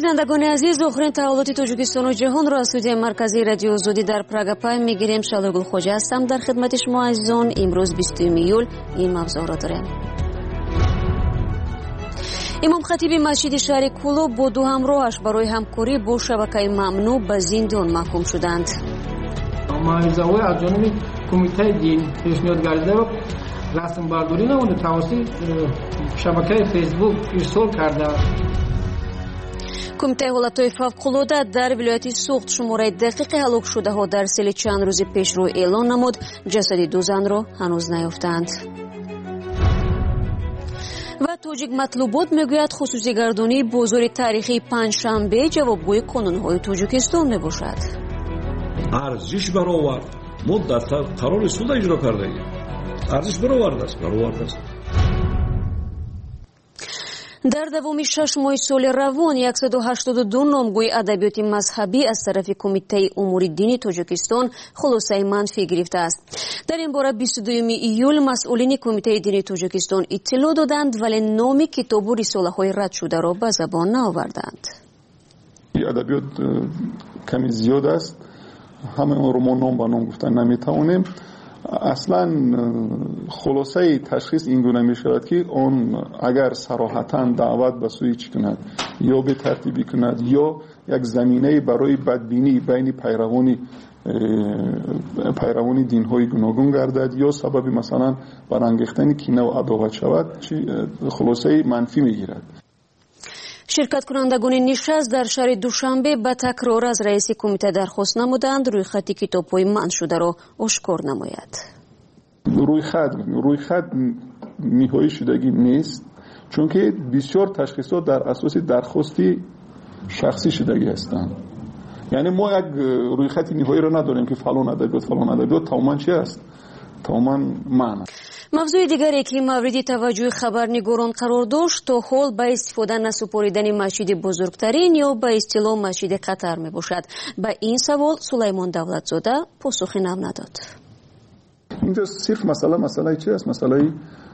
بینندگان عزیز، آخرین تحولات تاجیکستان و جهان را از استودیوی مرکزی رادیو آزادی در پراگ پای میگیریم. شالرگل خوجه هستم در خدمت شما عزیزان. امروز 20 ایول این موضوع را داریم. امام خطیب مسجد شهر کولوب با دو همراهش برای همکاری با شبکه ممنوع به زندان محکوم شدند. معاوضه‌های از جانب کمیته دین پیشنهاد گردیده و رسم برداری نموده توسط شبکه فیسبوک ارسال کرده. کمیته حالتهای فوق‌العاده در ولایت سوخت شماره دقیق هلاک شده‌ها در سیل چند روز پیش رو اعلان نمود. جسد دو زن را هنوز نیافتند. و توجیک مطلوبات میگوید خصوصی گردانی بازار تاریخی پنجشنبه جوابگوی قانون‌های توجیکستان میباشد. ارزش برآورد ما در قرار صلح اجرا کرده ایم. ارزش برآورد است. در دوام 6 ماه سال روان 182 نامگوی ادبیات مذهبی از طرف کمیته امور دینی تاجیکستان خلاصه منفی گرفته است. در این باره 22 ایول مسئولین کمیته دینی تاجیکستان اطلاع دادند ولی نام کتاب و رساله‌های رد شده را به زبان نآوردند. ادبیات کمی زیاد است. همه رمان نام به نام گفتن نمیتوانیم. اصلا خلاصه تشخیص این گونه می شود که اون اگر صراحتاً دعوت به سوی چی کند یا به ترتیبی کند یا یک زمینه برای بدبینی بین پیروانی دین‌های گوناگون گردد یا سبب مثلا برانگیختن کینه و عداوت شود، خلاصه منفی میگیرد. شرکت کنندگان نشست در شهر دوشنبه به تکرار از رئیس کمیته درخواست نمودند روی خط کتاب‌های منع شده را آشکار نماید. روی خط نهایی شدگی نیست، چون که بسیار تشخیصات در اساس درخواستی شخصی شدگی هستند. یعنی ما یک روی خط نهایی را نداریم که فلان ادبیات تماما چی است؟ تماما معنی. موضوع دیگری که مورد توجه خبرنگاران قرار داشت تا حال به استفاده نسپاریدن مسجد بزرگترین یا به اصطلاح مسجد قطر می باشد. به این سوال سلیمان دولتزاده پاسخی نداد. اینجا صرف مسئله چی است؟ مسئله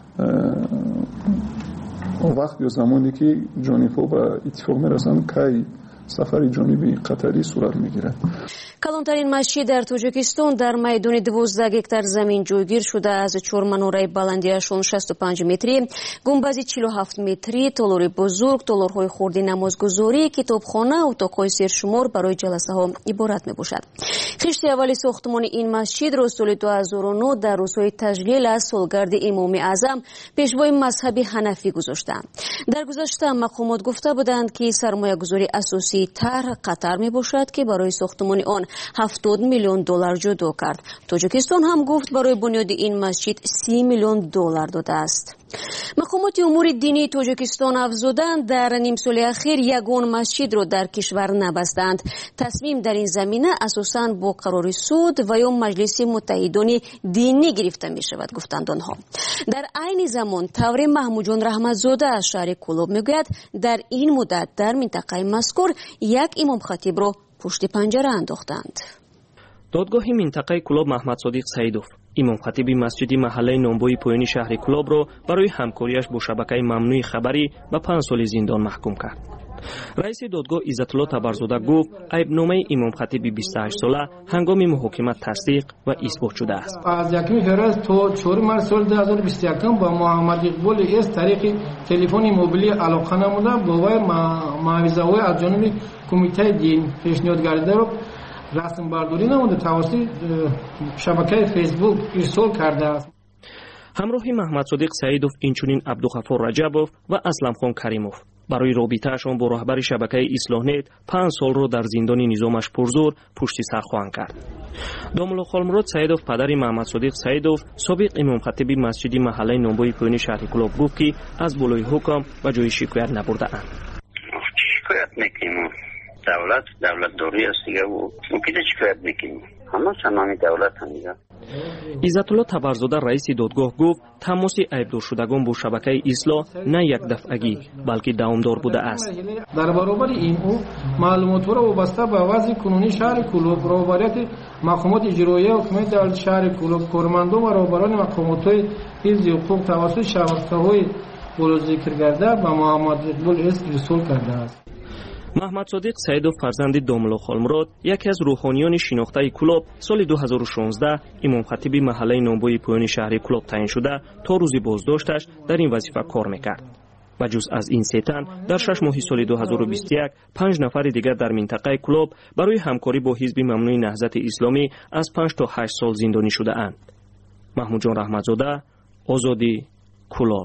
وقت یا زمانی که جانب‌ها به اتفاق میرسند که سفر جانبی قطری صورت میگیرد. کلانترین مسجد در تاجیکستان در میدان 12 هکتار زمین جایگیر شده. از 4 مناره بلندیشان 65 متری، گنبد 47 متری، تالار بزرگ، تالارهای خردی نمازگزاری، کتابخانه و اتاقهای سرشمار برای جلسه ها عبارت می باشد. خشت اول ساختمان این مسجد را سال 2009 در روزهای تجلیل از سالگرد امام اعظم پیشوای مذهب حنفی گذاشتند. در گذشته مقامات گفته بودند که سرمایه گذاری اساسی طرح قطر می باشد که برای ساختمان آن 70 میلیون دلار جدا کرد. تاجیکستان هم گفت برای بنیاد این مسجد 30 میلیون دلار داده است. مقامات امور دینی تاجیکستان افزودند در نیم سال اخیر یگان مسجد را در کشور نبستند. تصمیم در این زمینه اساساً با قرار سود و یا مجلس متحدان دینی گرفته می شود گفتند آنها. در عین زمان طور محمود جان رحمتزاده از شهر کولوب میگوید در این مدت در منطقه مذکور یک امام خطیب را پشت پنجره انداختند. دادگاه منطقه کولوب محمد صادق سعیدوف امام خطیب مسجد محله نامبوی پایانی شهر کولوب را برای همکاریش با شبکه ممنوع خبری به 5 سال زندان محکوم کرد. رئیس دادگاه عزت الله تبرزاده گفت عیبنامه امام خطیب 28 ساله هنگام محاکمه تصدیق و اثبات شده است. از 1 فوریه تا 4 مارس سال 2021 با محمد اقبال از طریق تلفن موبیلی علاقه نموده با معاوضه‌های از جانب کمیته دین پیشنهاد گردیده و رسم برداری نموده توسط شبکه فیسبوک ارسال کرده است. همراه محمد صادق سعیدوف اینچنین عبدالغفور رجبوف و اسلم خان کریموف برای رابطه‌شان با رهبر شبکه اصلاح نت 5 سال را در زندان نظامش پرزور پشت سر خواهند کرد. دامالله خالمراد سعیدوف پدر محمد صادق سعیدوف سابق امام خطیب مسجد محله نامبوی پایانی شهر کولوب گفت که از بالای حکم و جای شکایت نبرده اند. شکایت میکنیم دولت داری است دیگه و ممکنه شکایت میکنیم. همه سنامی دولت هم دیگه. عزت الله تبرزاده رئیس دادگاه گفت تماس عیبدار شدگان با شبکه اصلاح نه یک دفعگی بلکه دوامدار بوده است. در برابر این معلومات را وابسته به وضع کنونی شهر کولوب رهبریت مقامات اجرایی حکومت در شهر کولوب کارمندان و رهبران مقامات حفظ حقوق توسط شبکه‌های بالا ذکر کرده و محمد اقبال ارسال کرده است. محمد صادق سعیدوف فرزند داملو خالمراد یکی از روحانیان شناخته کلوب سال 2016 امام خطیب محله نامبوی پایان شهر کلوب تعیین شده تا روز بازداشتش در این وظیفه کار میکرد. و جز از این سه تن در 6 ماه سال 2021 5 نفر دیگر در منطقه کلوب برای همکاری با حزب ممنوع نهضت اسلامی از 5 تا 8 سال زندانی شده اند. محمود جان رحمتزاده، آزادی، کلوب.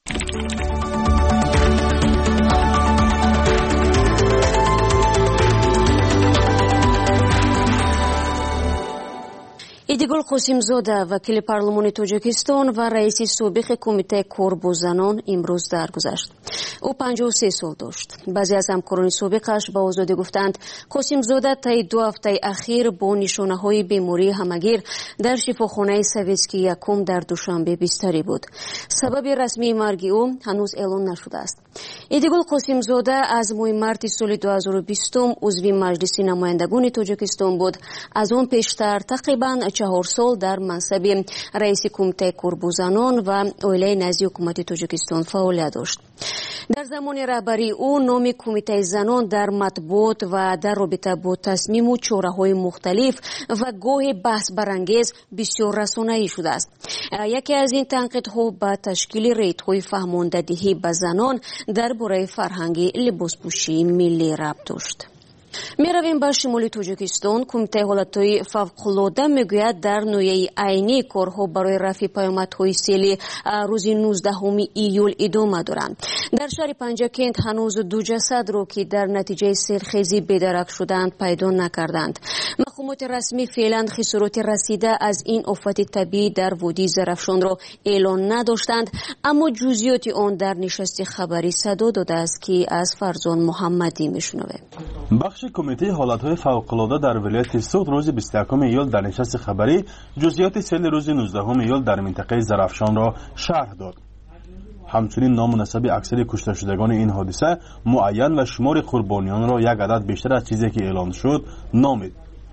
ایدگل قاسمزاده وکیل پارلمان تاجیکستان و رئیس سابق کمیته کار با زنان امروز درگذشت. او 53 سال داشت. بعضی از همکاران سابقش با آزادی گفتند قاسمزاده طی 2 هفته اخیر با نشانه‌های بیماری همگیر در شفاخانه سویتسکی یکم در دوشنبه بستری بود. سبب رسمی مرگ او هنوز اعلام نشده است. ایدگل قاسمزاده از ماه مارس سال 2020 عضو مجلس نمایندگان تاجیکستان بود. از آن پیشتر تقریباً 4 سال در منصب رئیس کمیته کار با زنان و عائله نزدی حکومت تاجیکستان فعالیت داشت. در زمان رهبری او نام کمیته زنان در مطبوعات و در رابطه با تصمیم و چاره‌های مختلف و گاه بحث برانگیز بسیار رسانه‌ای شده است. یکی از این تنقیدها به تشکیل ریت‌های فهماندهی به زنان درباره فرهنگ لباسپوشی ملی ربط داشت. میرویم به شمال تاجیکستان. کمیته حالتهای فوق‌العاده میگوید در نویه عینی کارها برای رفع پیامدهای سیل روز 19 ایول ادامه دارند. در شهر پنجکند هنوز 2 جسد را که در نتیجه سیلخیزی بدرک شدند پیدا نکردند. مقامات رسمی فعلا خسارات رسیده از این آفت طبیعی در وادی زرافشان را اعلان نداشتند، اما جزئیات آن در نشست خبری صدا داده است که از فرزان محمدی میشنویم. بخش کمیته حالتهای فوق‌العاده در ولایت سوخت روز 21 ایول در نشست خبری جزئیات سیل روز 19 ایول در منطقه زرافشان را شرح داد. همچنین نام و نسب اکثر کشته شدگان این حادثه معین و شمار قربانیان را یک عدد بیشتر از چیزی که اعلان شد نامید.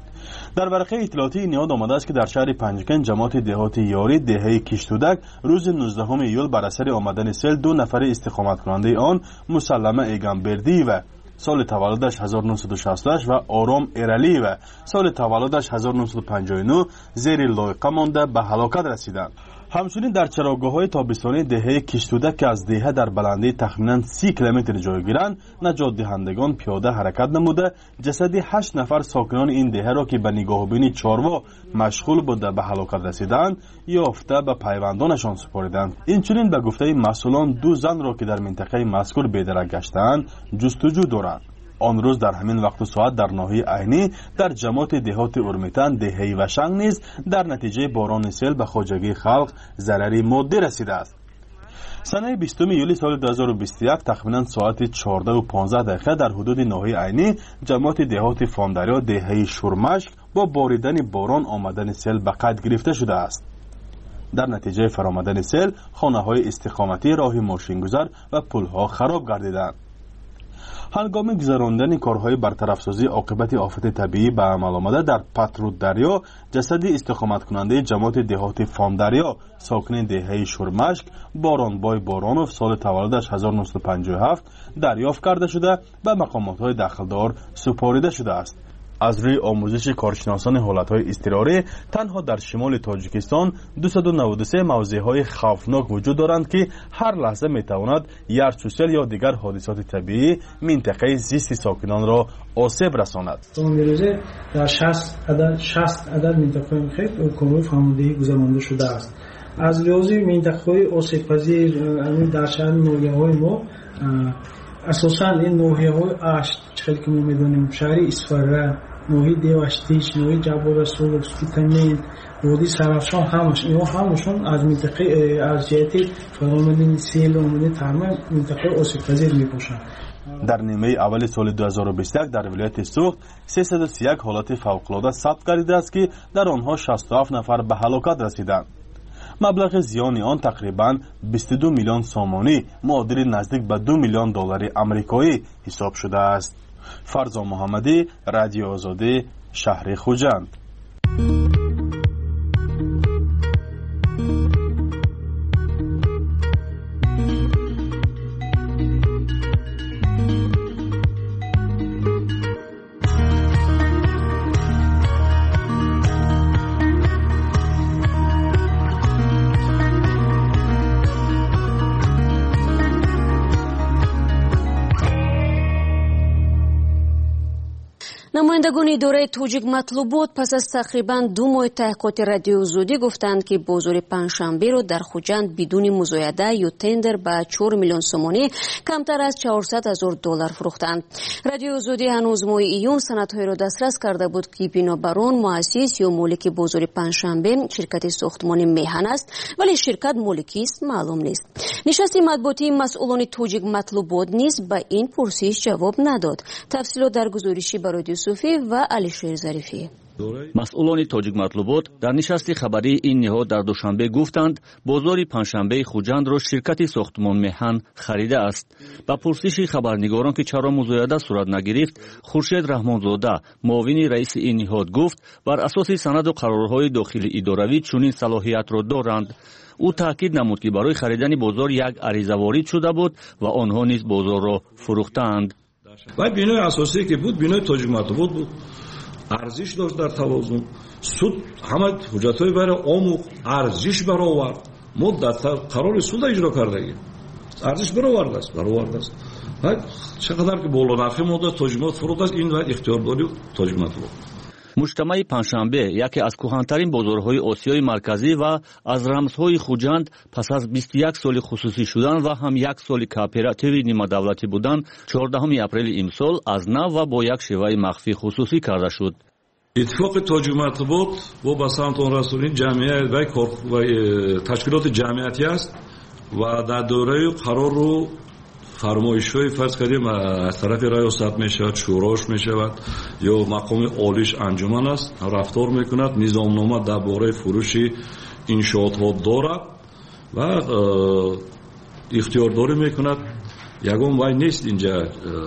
در ورقه اطلاعاتی نیاد آمده است که در شهر پنجکند جماعت دهاتی یاری دهه کشتودک روز 19 ایول بر اثر آمدن سیل 2 نفر استقامت کننده آن مسلمه ایگانبردی و سال تولدش 1968 و آرام ایرالی و سال تولدش 1959 زیر لایقه مانده به هلاکت رسیدند. همچنین در چراگاه‌های تابستانی دهه کشتودک که از دهه در بلندی تخمیناً 30 کیلومتر جای گیرند نجات دهندگان پیاده حرکت نموده جسد 8 نفر ساکنان این دهه را که به نگاه بینی چاروا مشغول بوده به هلاکت رسیدند یافته به پیوندانشان سپاریدند. اینچنین به گفته مسئولان 2 زن را که در منطقه مذکور بدرک گشتند جستجو دارند. آن روز در همین وقت و ساعت در ناحیه عینی در جماعت دهات اورمیتن دهه‌ای و شنگ نیز در نتیجه باران سیل به خواجگی خلق ضرری مادی رسیده است. سنه 20 یولی سال 2021 تقریباً ساعت 14:15 در حدود ناحیه عینی جماعت دهات فاندریا دهه‌ای شورمشک با باریدن باران آمدن سیل به قید گرفته شده است. در نتیجه فرآمدن سیل خانه‌های استقامتی راه ماشینگذار و پل‌ها خراب گردیدند. هنگام گذراندن کارهای برطرف‌سازی عاقبت آفت طبیعی به عمل آمده در پترود دریا جسد استقامت کننده جماعت دهات فاندریا ساکن دهه شورمشک بارانبای بارانوف سال تولدش 1957 دریافت کرده شده به مقامات‌های دخلدار سپارده شده است. از روی آموزش کارشناسان حالتهای اضطراری تنها در شمال تاجیکستان 293 موضع‌های خوفناک وجود دارند که هر لحظه میتواند یرچوسل یا دیگر حادثات طبیعی منطقه زیست ساکنان را آسیب رساند. امروزه در 60 عدد منطقه محیط کارهای فهماندهی گذرانده شده است. از لحاظ منطقه‌های آسیب پذیر در شهر ناحیه‌های ما اساساً این ناحیه‌های اشت چیزی که ما می‌دونیم شهر اسفره، ناحیه دیواشتیش، ناحیه جبار رسول، سپیتامین، وادی سرافشان همشون از منطقه از جهت فرآمدن سیل و آمدن تمام منطقه آسیب پذیر میباشند. در نیمه اول سال 2021 در ولایت سوخت 331 حالت فوق‌العاده ثبت گردیده است که در آنها 67 نفر به هلاکت رسیدند. مبلغ زیان آن تقریباً 22 میلیون سومانی معادل نزدیک به 2 میلیون دلار آمریکایی حساب شده است. فرزان محمدی، رادیو آزادی، شهر خوجند. نمایندگان اداره توجیک مطلوبات پس از تقریبا 2 ماه تحقیقات رادیو زودی گفتند که بازار پنجشنبه را در خوجند بدون مزایده یا تندر به 4 میلیون سومانی کمتر از $400,000 فروختند. رادیو زودی هنوز ماه ایون سندهای را دسترس کرده بود که بنابر آن مؤسس یا مالک بازار پنجشنبه شرکت ساختمان میهن است، ولی شرکت مالکی است معلوم نیست. نشست مطبوعاتی مسئولان توجیک مطلوبات نیز به این پرسش جواب نداد. تفصیلات در گزارشی برای صوفی و علیشیر ظریفی. مسئولان توجیک مطلوبات در نشست خبری این نهاد در دوشنبه گفتند بازار پنجشنبه خوجند را شرکت ساختمان میهن خریده است. با پرسش خبرنگاران که چرا مزایده صورت نگرفت، خورشید رحمانزاده معاون رئیس این نهاد گفت بر اساس سند و قرارهای داخلی اداروی چنین صلاحیت را دارند. او تاکید نمود که برای خریدن بازار یک عریضه وارد شده بود و آنها نیز بازار را فروختند. و بینای اساسی که بود بینای توجیک مطلوبات بود، ارزش داشت در توازن. سود همه حجتهای برای آموخ ارزش برآورد. ما در قرار سود اجرا کردگی ارزش برآورده است. چقدر که بالا نرخ ماده توجیک مطلوبات فروخت است، این اختیارداری توجیک مطلوبات. مجتمع پنجشنبه یکی از کهن‌ترین بازارهای آسیای مرکزی و از رمزهای خوجند پس از 21 سال خصوصی شدن و هم 1 سال کооپراتیو نیمه دولتی بودن 14 اپریل امسال از نو و با یک شیوه مخفی خصوصی کرده شد. اتفاق توجیک مطلوبات با سمت آن رسولین جمعیت و تشکیلات جمعیتی است و در دوره قرار رو فرمایش‌های فرض کردیم از طرف ریاست میشود، شوراش میشود یا مقام عالیش انجمن است رفتار میکند، نظامنامه درباره فروش انشاءات‌ها دارد و اختیارداری میکند. یگان وای نیست اینجا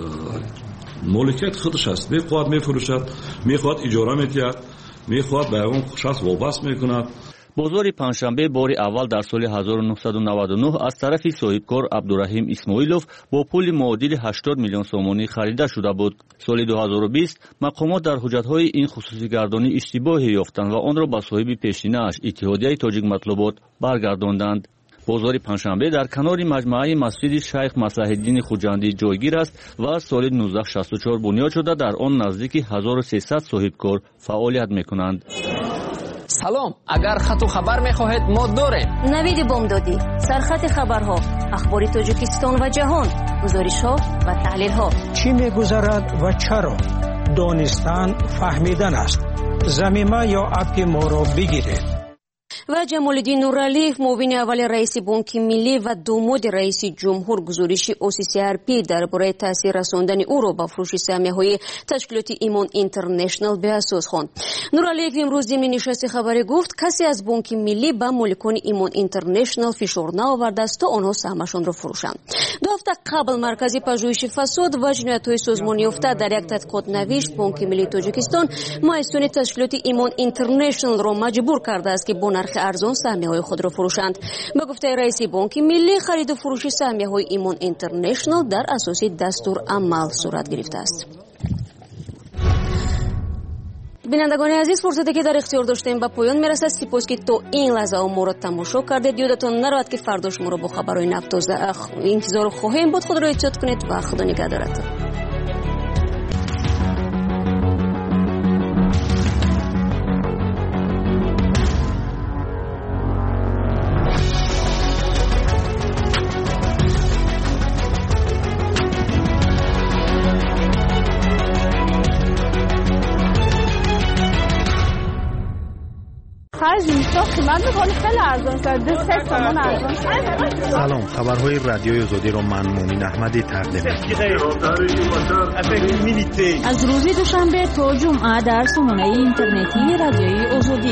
مالکیت خودش است، میخواد میفروشد، میخواد اجاره میدهد، میخواد به اون شخص وابسته میکند. بازار پنجشنبه بار اول در سال 1999 از طرف صاحبکار عبدالرحیم اسماعیلوف با پول معادل 80 میلیون سومانی خریده شده بود. سال 2020 مقامات در حجتهای این خصوصی گردانی اشتباهی یافتند و آن را به صاحب پیشینه‌اش اتحادیه توجیک مطلوبات برگرداندند. بازار پنجشنبه در کنار مجمع مسجد شیخ مصلح الدین خوجندی جایگیر است و سال 1964 بنیاد شده. در آن نزدیک 1300 صاحبکار فعالیت می‌کنند. سلام، اگر خط و خبر می‌خواهید ما داریم. نوید بامدادی، سرخط خبرها، اخبار تاجیکستان و جهان، گزارش‌ها و تحلیل‌ها. چی می‌گذرد و چرا؟ دانستن فهمیدن است. ضمیمه یا اپ ما را بگیرید. و جمال‌الدین نورعلیев معاون اول رئیس بانک ملی و داماد رئیس جمهور گزارش OCCRP درباره تاثیر رساندن او را به فروش سهمیه‌های تشکیلات ایمان اینترنشنال به اساس خواند. نورعلیев امروز ضمن نشست خبری گفت کسی از بانک ملی به مالکان ایمان اینترنشنال فشار نآورده است تا آنها سهمشان را فروشند. 2 هفته قبل مرکز پژوهش فساد و جنایت‌های سازمان یافته در یک تحقیقات نوشت بانک ملی تاجیکستان مؤسسان تشکیلات ایمان اینترنشنال را مجبور کرده است که با نرخ ارزان سهمیه‌های خود را فروشند. به گفته رئیس بانک ملی خرید و فروش سهمیه‌های ایمان اینترنشنال در اساس دستور عمل صورت گرفته است. بینندگان عزیز، فرصتی که در اختیار داشتیم به پایان میرسد. سپاس که تا این لحظه ما را تماشا کردید. یادتان نرود که فردا شما را با خبرهای نفتازه انتظار خواهیم بود. خود را احتیاط کنید و خدا نگهدارتان. سلام، خبرهای رادیوی آزادی رو من مومن احمدی تقدیم می‌کنم. از روز دوشنبه تا جمعه در سامانه اینترنتی رادیوی آزادی.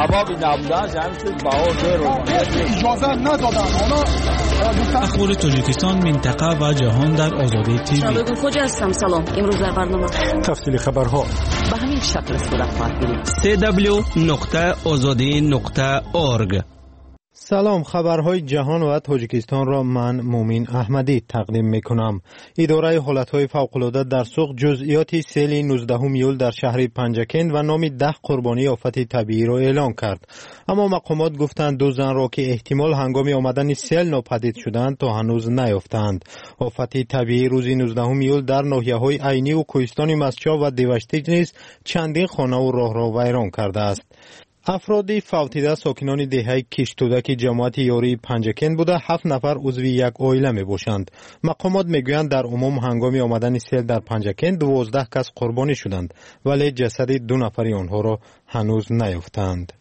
اخبار تاجیکستان، منطقه و جهان در آزادی تیوی. شبکه خوج هستم. سلام. امروز در برنامه تفصیل خبرها به همین شکل صورت می‌گیرد. www.azadi.org سلام، خبرهای جهان و تاجیکستان را من مومین احمدی تقدیم میکنم. اداره حالتهای فوق‌العاده در سوق جزئیات سیل 19 یول در شهر پنجکند و نام 10 قربانی آفت طبیعی را اعلان کرد. اما مقامات گفتند 2 زن را که احتمال هنگام آمدن سیل ناپدید شدند تا هنوز نیافتند. آفت طبیعی روز 19 یول در ناحیه‌های عینی و کوهستان مسچا و دیوشتیج نیز چندین خانه و راه را ویران کرده است. افرادی فوتیده ساکنان دهه کشتودک جماعت یاری پنجکند بوده 7 نفر عضو یک عائله می باشند. مقامات میگویند در عموم هنگام آمدن سیل در پنجکند 12 کس قربانی شدند ولی جسد 2 نفری آنها را هنوز نیافتند.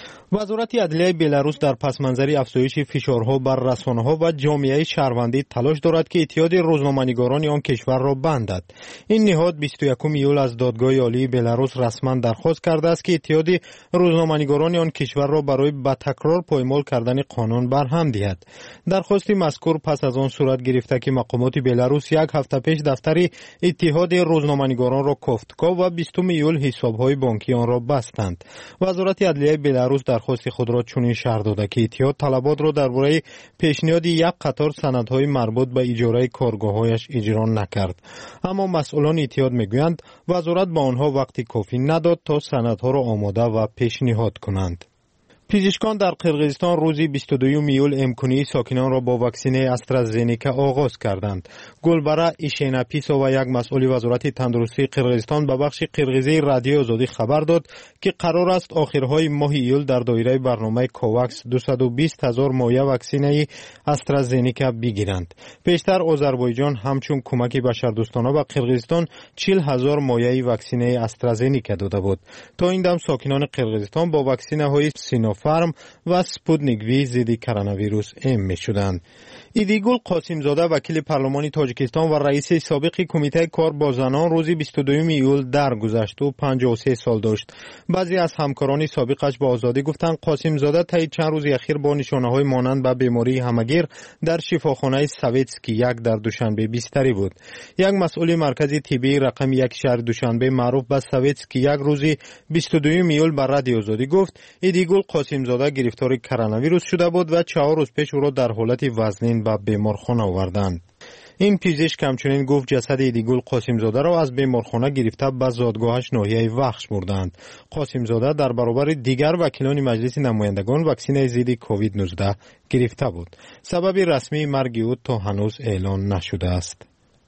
وزارت عدلیه بلاروس در پس منظر افزایش فشارها بر رسانه‌ها و جامعه شهروندی تلاش دارد که اتحاد روزنامه‌نگاران آن کشور را بندد. این نهاد 21 یول از دادگاه عالی بلاروس رسما درخواست کرده است که اتحاد روزنامه‌نگاران آن کشور را برای با تکرار پایمال کردن قانون برهم دهد. درخواست مذکور پس از آن صورت گرفته که مقامات بلاروس یک هفته پیش دفتر اتحاد روزنامه‌نگاران را کوفتکا و 20 یول حساب‌های بانکی آن را بستند. وزارت عدلیه بلاروس درخواست خود را چنین شرح داده که اتحاد طلبات را درباره پیشنهاد یک قطار سندهای مربوط به اجاره کارگاه‌هایش اجرا نکرد. اما مسئولان اتحاد میگویند وزارت به آنها وقت کافی نداد تا سندها را آماده و پیشنهاد کنند. پزشکان در قرقیزستان روز 22 یول امکانی ساکنان را با واکسن استرازنیکا آغاز کردند. گلبره ایشیناپیسو و یک مسئول وزارت تندرستی قرقیزستان به بخش قرقیزی رادیو آزادی خبر داد که قرار است آخرهای ماه یول در دایره برنامه کوواکس 220,000 مایع واکسن استرازنیکا بگیرند. پیشتر آذربایجان همچون کمک بشردوستانه به قرقیزستان 40,000 مایع واکسن استرازنیکا داده بود. تا این دم ساکنان قرقیزستان با واکسن‌های سینوفارم و سپوتنیک وی ضد کرونا ویروس ام می شدند. ایدیگول قاسمزاده وکیل پارلمان تاجیکستان و رئیس سابق کمیته کار با زنان روز 22 یول درگذشت و 53 سال داشت. بعضی از همکاران سابقش با آزادی گفتند قاسمزاده طی چند روز اخیر با نشانه‌های مانند به بیماری همگیر در شفاخانه سویتسکی 1 در دوشنبه بستری بود. یک مسئول مرکز طبی رقم 1 شهر دوشنبه معروف به سویتسکی 1 روز 22 یول بر رادیو آزادی گفت ایدیگول قاسمزاده گرفتار کرونا ویروس شده بود و 4 روز پیش او را در حالت وزنین به بیمارخانه آوردند. این پزشک همچنین گفت جسد ایدیگول قاسمزاده را از بیمارخانه گرفته به زادگاهش ناحیه وخش بردند. قاسمزاده در برابر دیگر وکیلان مجلس نمایندگان واکسن ضد کووید 19 گرفته بود. سبب رسمی مرگ او تا هنوز اعلان نشده است.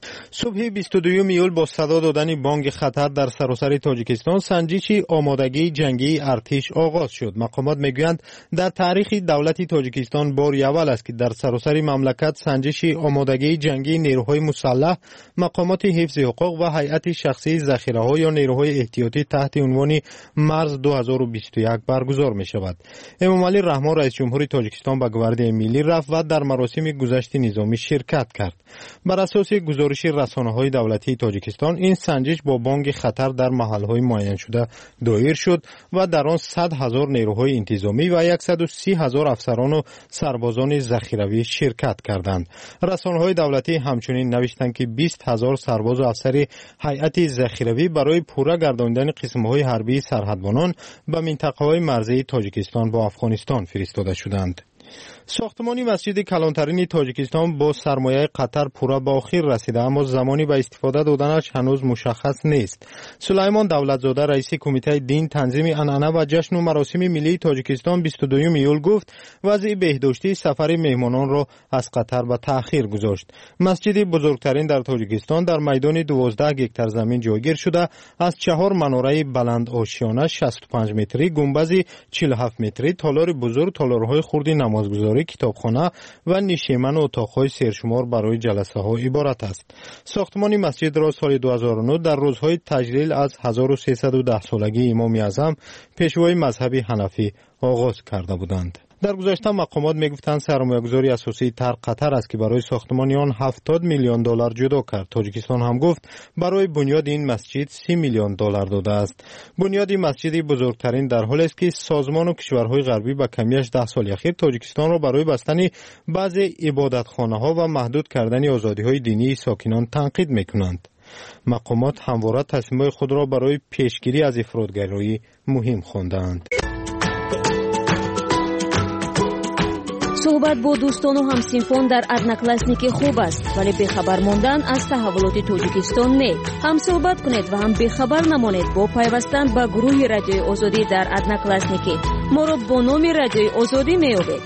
صبح 22 یول با صدا دادن بانگ خطر در سراسر تاجیکستان سنجش آمادگی جنگی ارتش آغاز شد. مقامات میگویند در تاریخ دولت تاجیکستان بار اول است که در سراسر مملکت سنجش آمادگی جنگی نیروهای مسلح، مقامات حفظ حقوق و هیئت شخصی ذخیره‌ها یا نیروهای احتیاطی تحت عنوان مرز 2021 برگزار می شود. امامعلی رحمان رئیس جمهور تاجیکستان به گواردی ملی رفت و در مراسم گذشت نظامی شرکت کرد. بر اساس گزارش رسانه‌های دولتی تاجیکستان این سنجش با بانگ خطر در محل‌های معین شده دایر شد و در آن 100,000 نیروهای انتظامی و 130,000 افسران و سربازان ذخیروی شرکت کردند. رسانه‌های دولتی همچنین نوشتند که 20,000 سرباز و افسر هیئت ذخیروی برای پورا گرداندن قسم‌های حربی سرحدبانان به منطقه‌های مرزی تاجیکستان با افغانستان فرستاده شدند. ساختمان مسجد کلانترین تاجیکستان با سرمایه قطر پورا به آخر رسیده اما زمانی به استفاده دادنش هنوز مشخص نیست. سلیمان دولتزاده رئیس کمیته دین تنظیم عنعنه و جشن و مراسم ملی تاجیکستان 22 یول گفت وضع بهداشتی سفر مهمانان را از قطر به تأخیر گذاشت. مسجد بزرگترین در تاجیکستان در میدان 12 گکتار زمین جایگیر شده از 4 مناره بلند آشیانه 65 متری، گنبد 47 متری، تالار بزرگ، تالارهای خرد نمازگزاری، کتابخانه و نشیمن و اتاق‌های سرشمار برای جلسه‌ها عبارت است. ساختمان مسجد را سال 2009 در روزهای تجلیل از 1310 سالگی امام اعظم پیشوای مذهب حنفی آغاز کرده بودند. در گذشته مقامات میگفتند سرمایه‌گذاری اساسی قطر است که برای ساختمان آن 70 میلیون دلار جدا کرد. تاجیکستان هم گفت برای بنیاد این مسجد 30 میلیون دلار داده است. بنیاد مسجد بزرگترین در حالی است که سازمان و کشورهای غربی با کمیش 10 سال اخیر تاجیکستان را برای بستن بعضی عبادتخانه‌ها و محدود کردن آزادی‌های دینی ساکنان تنقید می‌کنند. مقامات همواره تصمیم‌های خود را برای پیشگیری از افراطگرایی مهم خواندند. صحبت با دوستان و همسینفان در ادناکلاسنیک خوب است، ولی بخبر ماندن از تحولات تاجیکستان نه. هم صحبت کنید و هم بخبر نمانید با پیوستن به گروه رادیوی آزادی در ادناکلاسنیک. ما را با نام رادیوی آزادی می‌یابید.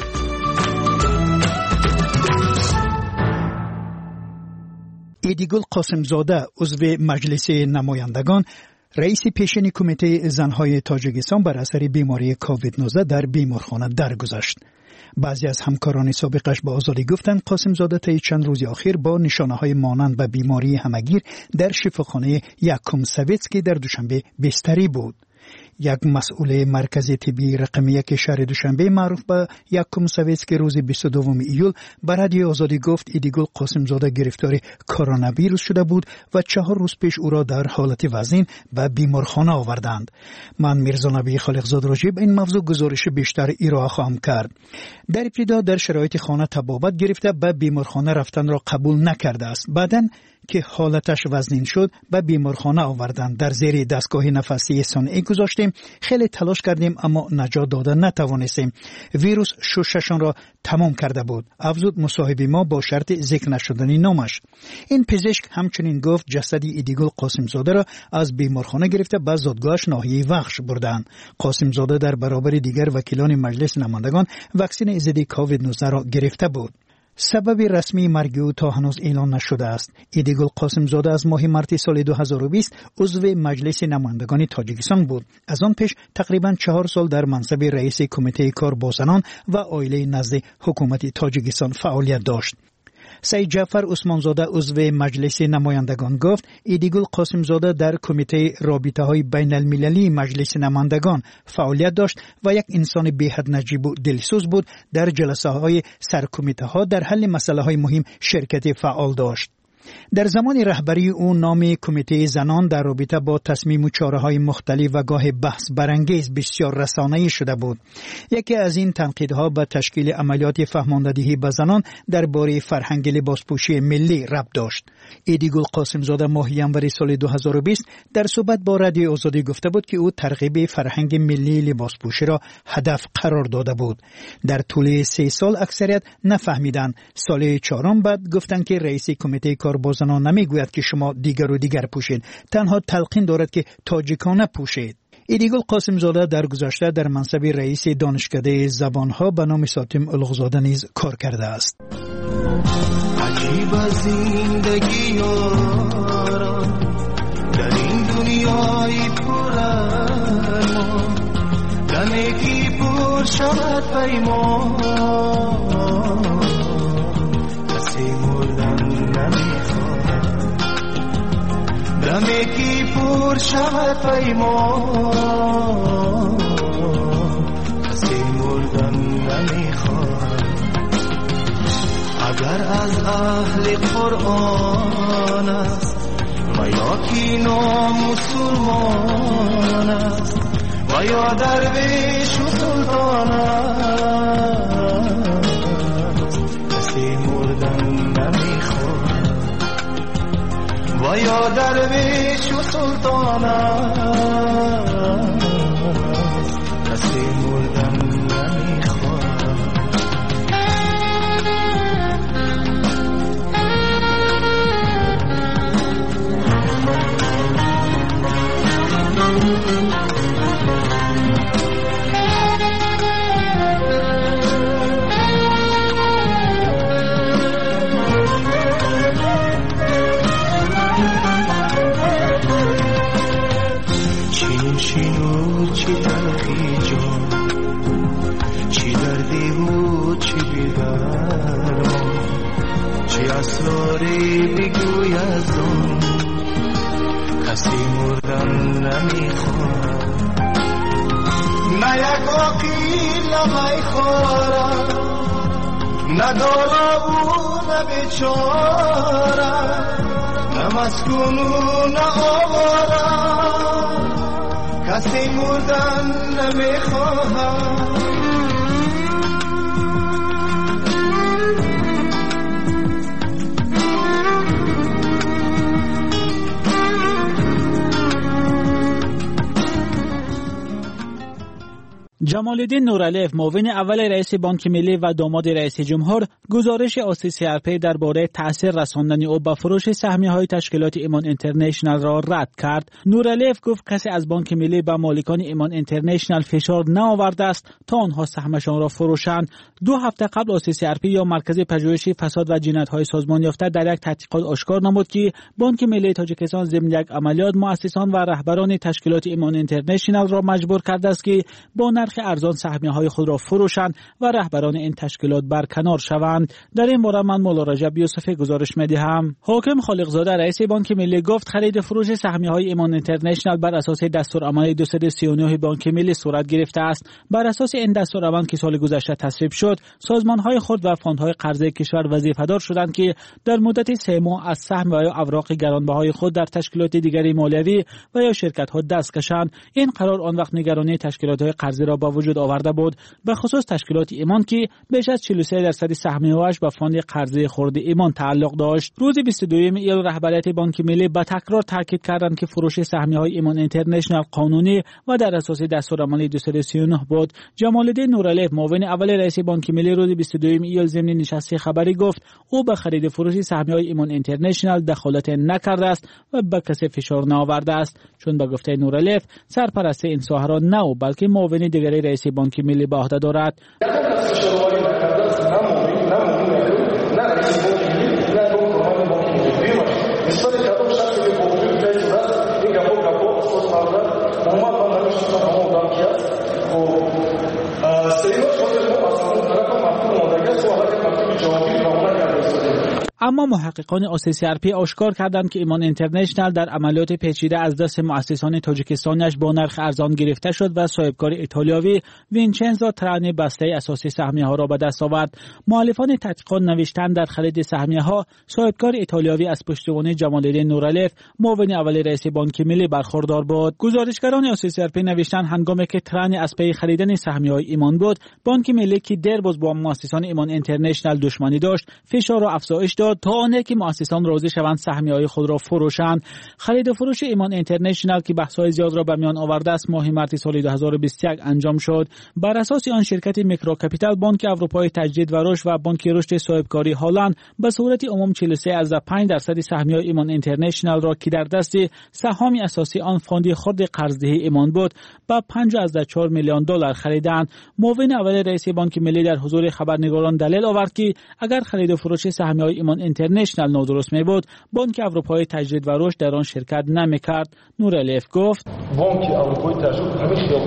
ایدیگل قاسمزاده عضو مجلس نمایندگان رئیس پیشین کمیته زنهای تاجیکستان بر اثر بیماری کووید 19 در بیمارخانه درگذشت. بعضی از همکاران سابقش با آزادی گفتند قاسمزاده طی چند روز اخیر با نشانه‌های مانند به بیماری همگیر در شفاخانه یکم سویتسکی در دوشنبه بستری بود. یک مسئول مرکز طبی رقم 1 شهر دوشنبه معروف به یکم سویتسکی روز 22 ایول به رادیو آزادی گفت ایدیگل قاسمزاده گرفتار کرونا ویروس شده بود و 4 روز پیش او را در حالت وزین به بیمارخانه آوردند. من میرزا نبی خالقزاد راجع به این موضوع گزارش بیشتر ارائه خواهم کرد. در ابتدا در شرایط خانه تبابت گرفته به بیمارخانه رفتن را قبول نکرده است. بعداً که حالتش وزنین شد به بیمارخانه آوردند. در زیر دستگاه نفسی صنعی گذاشتیم. خیلی تلاش کردیم اما نجات داده نتوانستیم. ویروس شششان را تمام کرده بود. افزود مصاحبه ما با شرط ذکر نشدنی نامش. این پزشک همچنین گفت جسد ایدیگل قاسمزاده را از بیمارخانه گرفته به زادگاهش ناحیه وخش بردند. قاسمزاده در برابر دیگر وکیلان مجلس نمایندگان واکسن ضد کووید 19 را گرفته بود. سبب رسمی مرگ او تا هنوز اعلان نشده است. ایدیگل قاسمزاده از ماه مارس سال 2020 عضو مجلس نمایندگان تاجیکستان بود. از آن پیش تقریباً 4 سال در منصب رئیس کمیته کار با زنان و عائله نزد حکومت تاجیکستان فعالیت داشت. سید جعفر عثمانزاده عضو مجلس نمایندگان گفت ایدیگل قاسمزاده در کمیته رابطه‌های بین المللی مجلس نمایندگان فعالیت داشت و یک انسان بی‌حد نجیب و دلسوز بود. در جلسه‌های سرکمیته‌ها در حل مسائل مهم شرکت فعال داشت. در زمان رهبری او نام کمیته زنان در رابطه با تصمیم و چاره‌های مختلف و گاه بحث برانگیز بسیار رسانه‌ای شده بود. یکی از این تنقیدها به تشکیل عملیات فهماندهی به زنان درباره فرهنگ لباسپوشی ملی ربط داشت. ایدیگل قاسمزاده ماه ژانویه سال 2020 در صحبت با رادیو آزادی گفته بود که او ترغیب فرهنگ ملی لباسپوشی را هدف قرار داده بود. در طول 3 سال اکثریت نفهمیدند. سال 4 بعد گفتند که رئیس کمیته کار با زنان نمیگوید که شما دیگر و دیگر پوشید، تنها تلقین دارد که تاجیکانه پوشید. ایدیگل قاسمزاده در گذشته در منصب رئیس دانشکده زبانها به نام ساتم الغزاده نیز کار کرده است. عجیب زندگی یاران در این دنیای پرارمان، دمیگی پر شود پیمان، کسی مردن نمیخواد، دمیگی پر شود پیمان، کسی مردن نمیخواد. اگر از اهل قرآن است و یا کی نامسلمان است و یا درویش و سلطان است، کسی مردن نمیخواد. و یا درویش و سلطان است، کسی مردن نمیخواد. چی تلخی جان، چی دردی و چی بیدرمان، چی اسراری بگوی از آن، کسی مردن نمیخواد. نه یک عقیل نمیخواد، نه دارا و نه بیچاره، نه مسکون و نه آواره، کسی مردن نمیخواهد. جمال‌الدین نورعلیف معاون اول رئیس بانک ملی و داماد رئیس جمهور گزارش OCCRP درباره تاثیر رساندن او به فروش سهمیه‌های تشکیلات ایمان اینترنشنال را رد کرد. نورعلیف گفت کسی از بانک ملی به مالکان ایمان اینترنشنال فشار نآورده است تا آنها سهمشان را فروشند. 2 هفته قبل OCCRP یا مرکز پژوهش فساد و جنایت‌های سازمان یافته در یک تحقیقات آشکار نمود که بانک ملی تاجیکستان ضمن یک عملیات مؤسسان و رهبران تشکیلات ایمان اینترنشنال را مجبور کرده است که با نرخ ارزان سهمیه‌های خود را فروشند و رهبران این تشکیلات برکنار شوند. در این باره من مولا رجب یوسفی گزارش می‌دهم. حاکم خالقزاده رئیس بانک ملی گفت خرید فروش سهمیه‌های ایمان اینترنشنال بر اساس دستورالعمل 239 بانک ملی صورت گرفته است. بر اساس این دستورالعمل که سال گذشته تصویب شد، سازمان‌های خرد و فاندهای قرضه کشور وظیفه‌دار شدند که در مدت 3 ماه از سهم و یا اوراق گرانبهای خود در تشکیلات دیگری مالیوی و یا شرکت‌ها دست کشند. این قرار آن وقت نگرانی تشکیلات‌های قرضه را با وجود آورده بود، به خصوص تشکیلات ایمان که بیش از 43% سهمیه‌اش به فاند قرضه خرد ایمان تعلق داشت. روز 22 ایل رهبریت بانک ملی به تکرار تاکید کردند که فروش سهمیه‌های ایمان اینترنشنال قانونی و در اساس دستورالعمل 239 بود. جمال‌الدین نورعلیف معاون اول رئیس بانک ملی روز 22 ایل ضمن نشست خبری گفت او به خرید فروش سهمیه‌های ایمان اینترنشنال دخالت نکرده است و به کسی فشار نآورده است، چون به گفته نورعلیف سرپرستی این ساحه را نه او بلکه معاون دیگری رئیس بانک ملی به عهده دارد. اما محققان OCCRP آشکار کردند که ایمان اینترنشنال در عملیات پیچیده از دست مؤسسان تاجیکستانیش با نرخ ارزان گرفته شد و صاحبکار ایتالیایی وینچنزو ترانی بسته اساسی سهمیه‌ها را به دست آورد. مؤلفان تحقیقات نوشتند در خرید سهمیه‌ها صاحبکار ایتالیایی از پشتیبانی جمال‌الدین نورعلیف معاون اول رئیس بانک ملی برخوردار بود. گزارشگران OCCRP نوشتند هنگامی که ترانی از پی خریدن سهمیه‌های ایمان بود، بانک ملی که دیرباز با مؤسسان ایمان اینترنشنال دشمنی داشت، فشار را افزایش داد تا آنه که مؤسسان راضی شوند سهمیه‌های خود را فروشند. خرید و فروش ایمان اینترنشنال که بحث‌های زیاد را به میان آورده است ماه مارس سال 2021 انجام شد. بر اساس آن شرکت میکرو کپیتال، بانک اروپای تجدید و رشد و بانک رشد صاحبکاری هالند به صورت عموم 43.5% سهمیه‌های ایمان اینترنشنال را که در دست سهام اساسی آن فاند خرد قرضدهی ایمان بود با 5.4 میلیون دلار خریدند. معاون اول رئیس بانک ملی در حضور خبرنگاران دلیل آورد که اگر خرید و فروش سهمیه‌های ایمان اینترنشنال نادرست می بود، بانک اروپای تجدید و رشد در آن شرکت نمی‌کرد. نورعلیف گفت بانک اروپای تجدید همیشه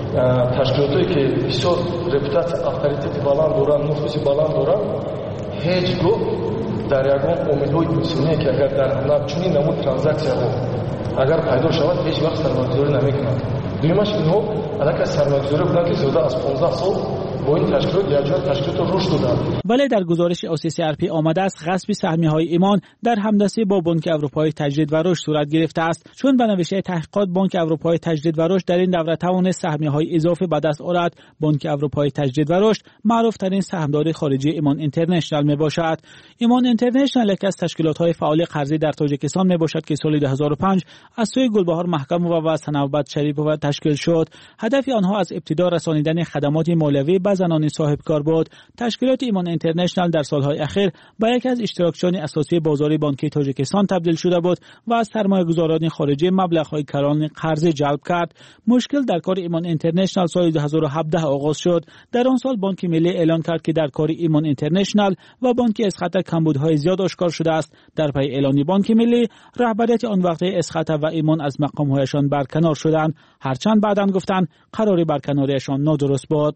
تشکیلاتی که بسیار رپوتاسیون اتوریتی بالند دارند، نفوذ بالند دارند، هیچ گاه در یگان امیدهای بسیاری که اگر در چنین نمود ترانزکسی‌ها اگر پیدا شود هیچ وقت سرمایه‌گذاری نمی‌کنند. دومش اینها علاوه سرمایه‌گذاری بودند که زیاده از 15 سال با این تشکیلات یک تشکیلات رشد دادند. ولی در گزارش OCCRP آمده است غصب سهمیه‌های ایمان در همدستی با بانک اروپای تجدید و رشد صورت گرفته است، چون به نوشته تحقیقات بانک اروپای تجدید و رشد در این دوره توانست سهمیه‌های اضافه به دست آورد. بانک اروپای تجدید و رشد معروف‌ترین سهامدار خارجی ایمان اینترنشنال میباشد. ایمان اینترنشنال یک از تشکیلات‌های فعال قرضی در تاجیکستان میباشد که سال 2005 از سوی گلبهار محکم و سنوبت شریپوف تشکیل شد. هدف آنها از ابتدا رسانیدن خدمات مالیوی به زنان صاحبکار بود. تشکیلات ایمان اینترنشنال در سالهای اخیر به یک از اشتراکچیان اساسی بازار بانکی تاجیکستان تبدیل شده بود و از سرمایه‌گذاران خارجی مبلغ‌های کلان قرضه جلب کرد. مشکل در کار ایمان اینترنشنال سال 2017 آغاز شد. در آن سال بانک ملی اعلان کرد که در کار ایمان اینترنشنال و بانک اسخط کمبودهای زیاد آشکار شده است. در پی اعلان بانک ملی، رهبریت آن وقت اسخط و ایمان از مقام‌هایشان برکنار شدند، هرچند بعداً گفتند قرار برکناریشان نادرست بود.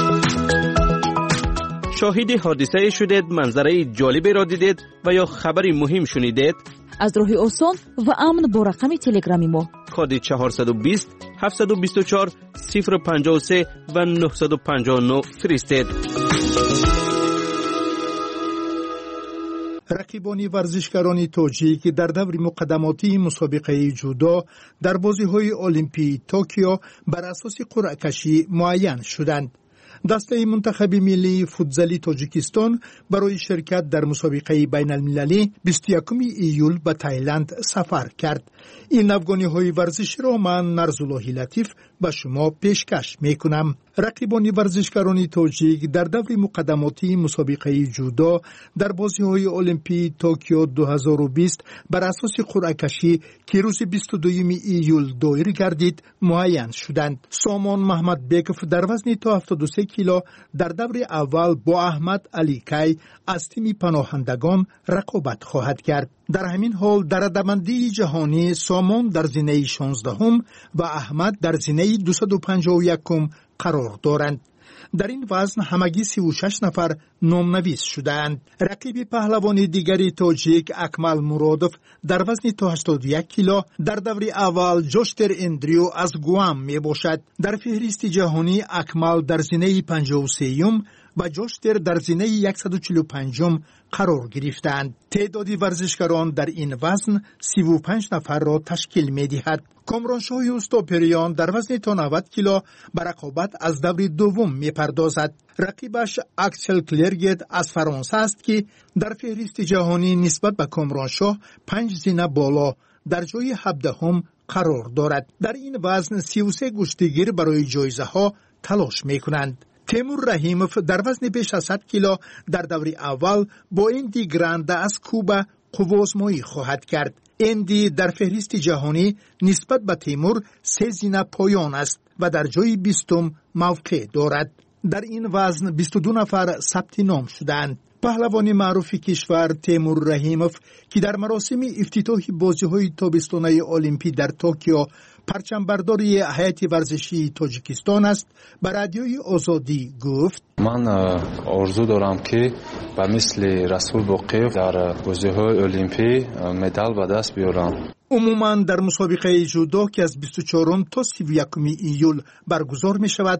شاهد حادثه شدید، منظره جالبی را دیدید و یا خبری مهم شنیدید؟ از راه آسان و امن با رقم تلگرامی ما کد 420 724 053 و 959 فرستید. رقیبان ورزشکاران تاجیک در دور مقدماتی مسابقه جودو در بازی‌های المپی توکیو بر اساس قرعه کشی معین شدند. دسته منتخب ملی فوتزالی تاجیکستان برای شرکت در مسابقه بین المللی 21 ایول به تایلند سفر کرد. این افغانی های ورزشی را من نرزاللهی لطیف به شما پیشکش میکنم. رقیبان ورزشکاران تاجیک در دور مقدماتی مسابقه جودو در بازی‌های المپی توکیو 2020 بر اساس قرعه کشی که روز 22 ایول دایر گردید معین شدند. سامان محمد بیکف در وزن تا 73 کیلو در دور اول با احمد علی کی از تیم پناهندگان رقابت خواهد کرد. در همین حال در رده‌بندی جهانی سامان در زینه 16 و احمد در زینه 251 قرار دارند. در این وزن همگی 36 نفر نامنویس شدند. رقیب پهلوان دیگری تاجیک اکمل مرادف در وزن تا 81 کیلو در دور اول جوشتر اندریو از گوام می باشد. در فهرست جهانی اکمل در زینه 53 و جوشتر در زینه 145 قرار گرفتند. تعداد ورزشکاران در این وزن 35 نفر را تشکیل می دهد. کامرانشاه یوستوپریان در وزن تا 90 کیلو به رقابت از دور دوم می پردازد. رقیبش اکسل کلرگت از فرانسه است که در فهرست جهانی نسبت به کامرانشاه 5 زینه بالا در جای 17 قرار دارد. در این وزن 33 گشتگیر برای جایزه ها تلاش می کنند. تیمور رحیموف در وزن بیش از 100 کیلو در دور اول با اندی گرانده از کوبا قوازمایی خواهد کرد. اندی در فهرست جهانی نسبت به تیمور 3 زینه پایان است و در جای 20 موقع دارد. در این وزن 22 نفر ثبت نام شدند. پهلوان معروف کشور تیمور رحیموف که در مراسم افتتاح بازی‌های تابستانه المپی در توکیو پرچمبرداری هیئت ورزشی تاجیکستان است، به رادیوی آزادی گفت: من آرزو دارم که به مثل رسول باقی در بازی‌های المپی مدال به دست بیارم. عموماً در مسابقه جودو که از 24 تا 31 ایول برگزار می شود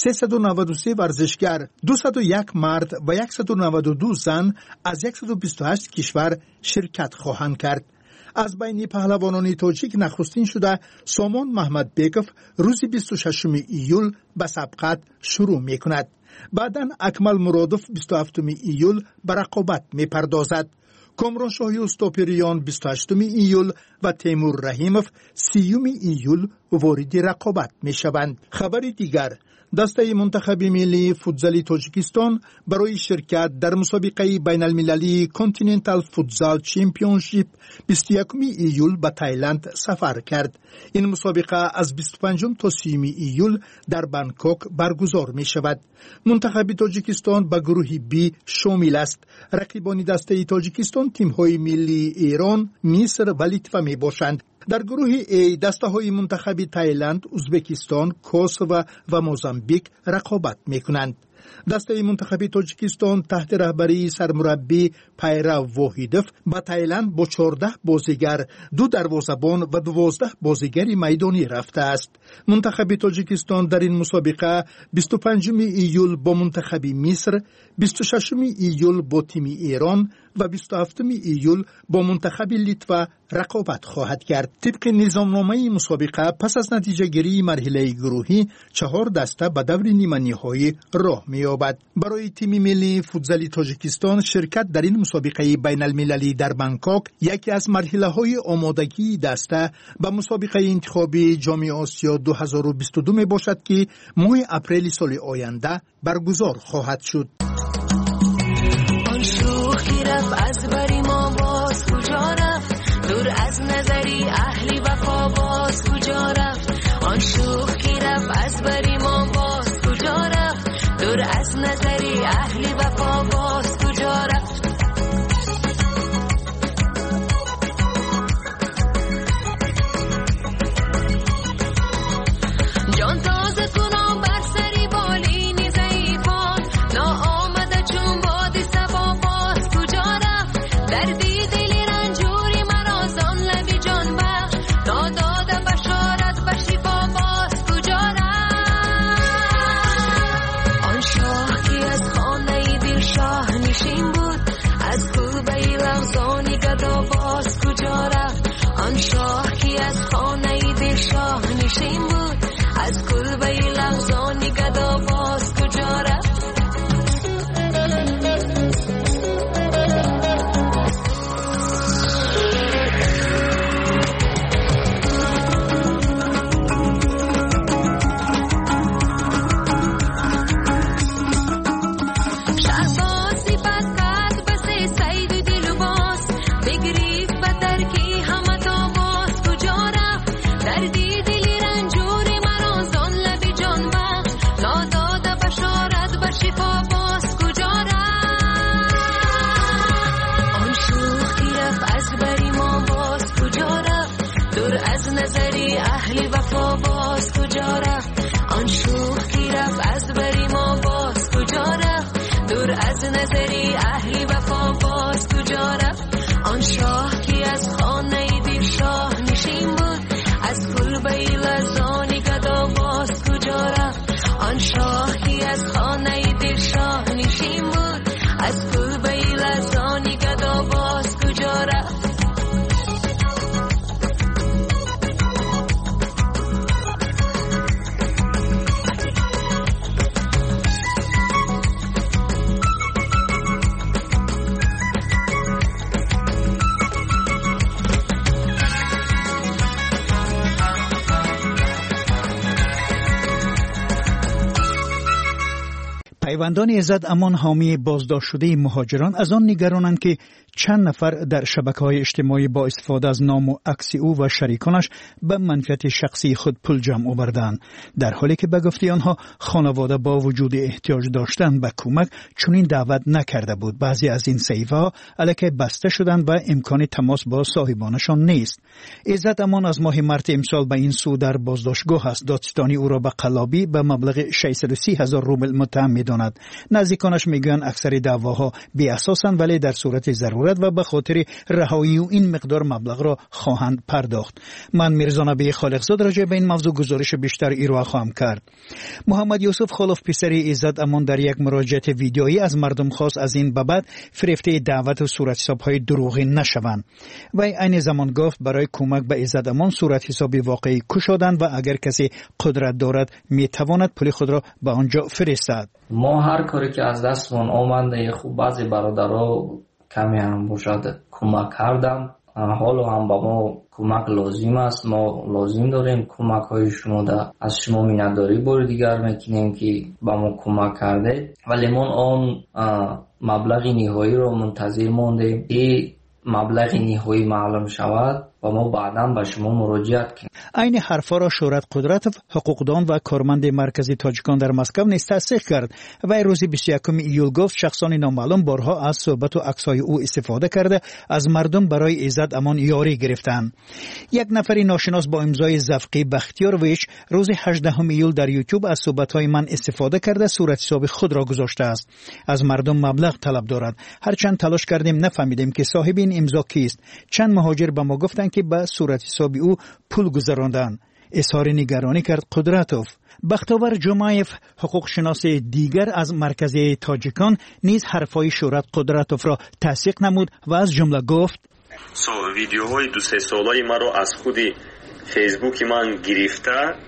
393 ورزشگر، 201 مرد و 192 زن از 128 کشور شرکت خواهند کرد. از بین پهلوانان تاجیک نخستین شده سامان محمد بیکف روز 26 ایول به سبقت شروع می کند. بعداً اکمل مرادف 27 ایول به رقابت می پردازد. کامرانشاه یوستوپریان 28 ایول و تیمور رحیموف 30 ایول وارد رقابت می شوند. خبر دیگر: دسته منتخب ملی فوتزال تاجیکستان برای شرکت در مسابقه بین المللی کانتیننتال فوتزال چمپیونشیپ 21 ایول به تایلند سفر کرد. این مسابقه از 25 تا 30 ایول در بانکوک برگزار می شود. منتخب تاجیکستان به گروه بی شامل است. رقیبان دسته تاجیکستان تیم‌های ملی ایران، مصر و لیتوا می باشند. در گروه A دسته‌های منتخب تایلند، ازبکستان، کوسوو و موزامبیک رقابت می‌کنند. دسته منتخب تاجیکستان تحت رهبری سرمربی پیرو واحدوف با تایلند با 14 بازیگر، 2 دروازه‌بان و 12 بازیگر میدانی رفته است. منتخب تاجیکستان در این مسابقه 25 ایول با منتخب مصر، 26 ایول با تیم ایران و 27 ایول با منتخب لیتوا رقابت خواهد کرد. طبق نظامنامه مسابقه پس از نتیجه گیری مرحله گروهی 4 دسته به دور نیمه نهایی راه می‌یابد. برای تیم ملی فوتزال تاجیکستان شرکت در این مسابقه بین المللی در بانکوک یکی از مرحله‌های آمادگی دسته به مسابقه انتخابی جام آسیا 2022 می باشد که ماه اپریل سال آینده برگزار خواهد شد. از بری ما باز کجا رفت، دور از نظری اهلی وفا باز کجا رفت. آن شوخ کی رفت از بری ما باز کجا رفت، دور از نظری اهلی وفا باز کجا رفت. جان تازه کنم بر سری بالینی ضعیفان، ناآمده چون بادی سبا باز کجا رفت. دردی دلی رنجوری مرا زان لبی جان بخش، تا داده بشارت به شفا باز کجا رفت. آن شاه کی از خانه دل شاه نشین بود، از کوبه لغزانی گدا باز کجا رفت. آن شاه کی از خانه دل شاه نشین بود، از کلبه لغزانی گدا باز کجا رفت. کارمندان عزت امان حامی بازداشت شده مهاجران از آن نگرانند که چند نفر در شبکه‌های اجتماعی با استفاده از نام و عکس او و شریکانش به منفعت شخصی خود پول جمع آوردند، در حالی که به گفته آنها خانواده با وجود احتیاج داشتن به کمک چنین دعوت نکرده بود. بعضی از این صحیفه‌ها الکی بسته شدند و امکان تماس با صاحبانشان نیست. عزت امان از ماه مارس امسال به این سو در بازداشتگاه است. دادستانی او را به قلابی به مبلغ 630,000 روبل متهم می‌داند. نزدیکانش میگویند اکثر دعواها بی اساسند، ولی در صورت ضرورت و به خاطر رهایی و این مقدار مبلغ را خواهند پرداخت. من میرزا نبی خالقزاد راجع به این موضوع گزارش بیشتر ارائه خواهم کرد. محمد یوسف خالف پسر عزت امان در یک مراجعه ویدیویی از مردم خواست از این بابت فریفته دعوت و صورت حساب‌های دروغی نشوند. و این زمان گفت برای کمک به عزت امان صورت حسابی واقعی کشادند و اگر کسی قدرت دارد میتواند پول خود را به آنجا فرستد. ما هر کاری که از دستمون آمده خوب بعضی برادرها کمی هم باشد کمک کردم. حالا هم با ما کمک لازم است، ما لازم داریم کمک های شما از شما مینداری بار دیگر میکنیم که با ما کمک کرده، ولی ما آن مبلغ نهایی رو منتظر موندیم که مبلغ نهایی معلوم شود و ما بعداً به شما مراجعت کنیم. این حرفا را شورت قدرت حقوقدان و کارمند مرکزی تاجیکان در مسکو نیز تصدیق کرد و روز 21 ایول گفت شخصان نامعلوم بارها از صحبت و عکس‌های او استفاده کرده از مردم برای عزت امان یاری گرفتند. یک نفر ناشناس با امضای زفقی بختیارویچ روز 18 ایول در یوتیوب از صحبت‌های من استفاده کرده صورت حساب خود را گذاشته است. از مردم مبلغ طلب دارد. هرچند تلاش کردیم نفهمیدیم که صاحب این امضا کیست. چند مهاجر به ما گفتند که به صورت حسابی او پول گذراندن. اظهار نگرانی کرد قدرتوف. بختاور جمایف حقوق شناس دیگر از مرکز تاجیکان نیز حرفای شورت قدرتوف را تصدیق نمود و از جمله گفت ویدیوهای 2-3 ساله ما را از خود فیسبوک من گرفته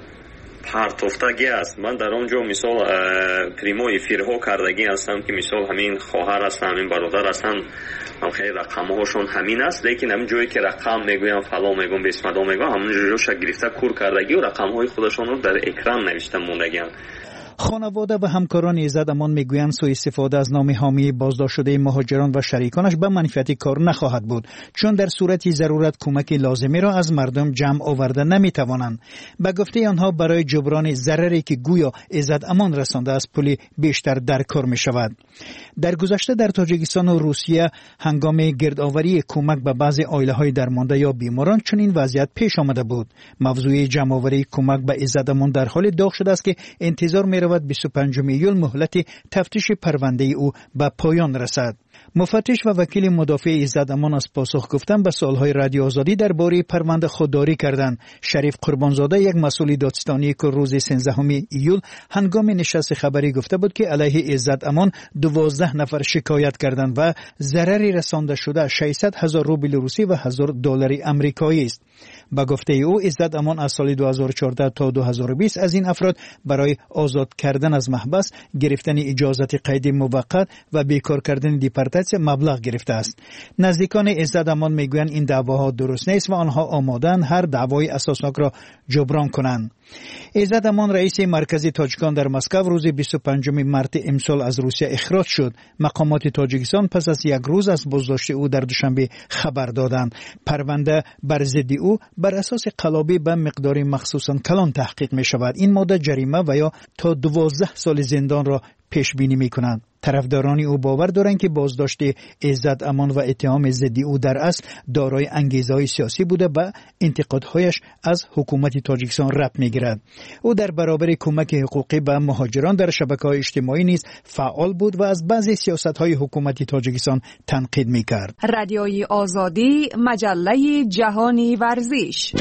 پرتافتگی است. من در آنجا مثال پریمو افیرها کردگی هستم که مثال همین خواهر هستم، همین برادر هستم، خیلی رقم هاشون همین است، لیکن همین جایی که رقم میگویم فلا میگم بسمدا میگم همون جوش گرفته کور کردگی و رقم های خودشون رو در اکران نوشته موندگیان. خانواده و همکاران عزت امان میگویند سوء استفاده از نام حامی بازداشت شده مهاجران و شریکانش به منفعت کار نخواهد بود، چون در صورت ضرورت کمک لازمی را از مردم جمع آورده نمیتوانند. به گفته آنها برای جبران ضرری که گویا عزت امان رسانده از پول بیشتر در کار می شود. در گذشته در تاجیکستان و روسیه هنگام گردآوری کمک به بعضی عائله‌های درمانده یا بیماران چنین وضعیت پیش آمده بود. موضوع جمع‌آوری کمک به عزت امان در حال داغ شده است که انتظار می رود 25 ایول مهلت تفتیش پرونده او به پایان رسد. مفتش و وکیل مدافع عزت امان از پاسخ گفتن به سوالهای رادیو آزادی درباره پرونده خودداری کردند. شریف قربانزاده یک مسئول دادستانی که روز 13 ایول هنگام نشست خبری گفته بود که علیه عزت امان 12 نفر شکایت کردند و ضرری رسانده شده 600,000 روبل روسی و 1000 دلار آمریکایی است. با گفته او عزت امان از سال 2014 تا 2020 از این افراد برای آزاد کردن از محبس، گرفتن اجازت قید موقت و بیکار کردن دیپارتاسیون مبلغ گرفته است. نزدیکان عزت امان میگویند این دعواها درست نیست و آنها آماده‌اند هر دعوای اساسناک را جبران کنند. عزت امان رئیس مرکزی تاجیکان در مسکو روز 25 مارس امسال از روسیه اخراج شد. مقامات تاجیکستان پس از یک روز از بازداشت او در دوشنبه خبر دادند. پرونده بر ضد او بر اساس قلابی به مقدار مخصوصاً کلان تحقیق می شود. این ماده جریمه و یا تا 12 سال زندان را پیش بینی می کنند. طرفداران او باور دارند که بازداشت عزت امان و اتهام ضد او در اصل دارای انگیزه‌های سیاسی بوده و انتقادهایش از حکومت تاجیکستان ربط می‌گیرد. او در برابر کمک حقوقی به مهاجران در شبکه‌های اجتماعی نیز فعال بود و از بعضی سیاست‌های حکومت تاجیکستان تنقید می‌کرد. رادیوی آزادی، مجله جهانی ورزش.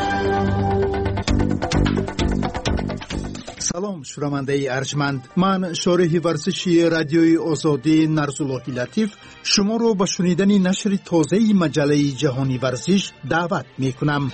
سلام شنونده ارجمند، من شارح ورزشی رادیوی آزادی نرزاللهی لطیف شما رو به شنیدن نشر تازه مجله جهانی ورزش دعوت می کنم.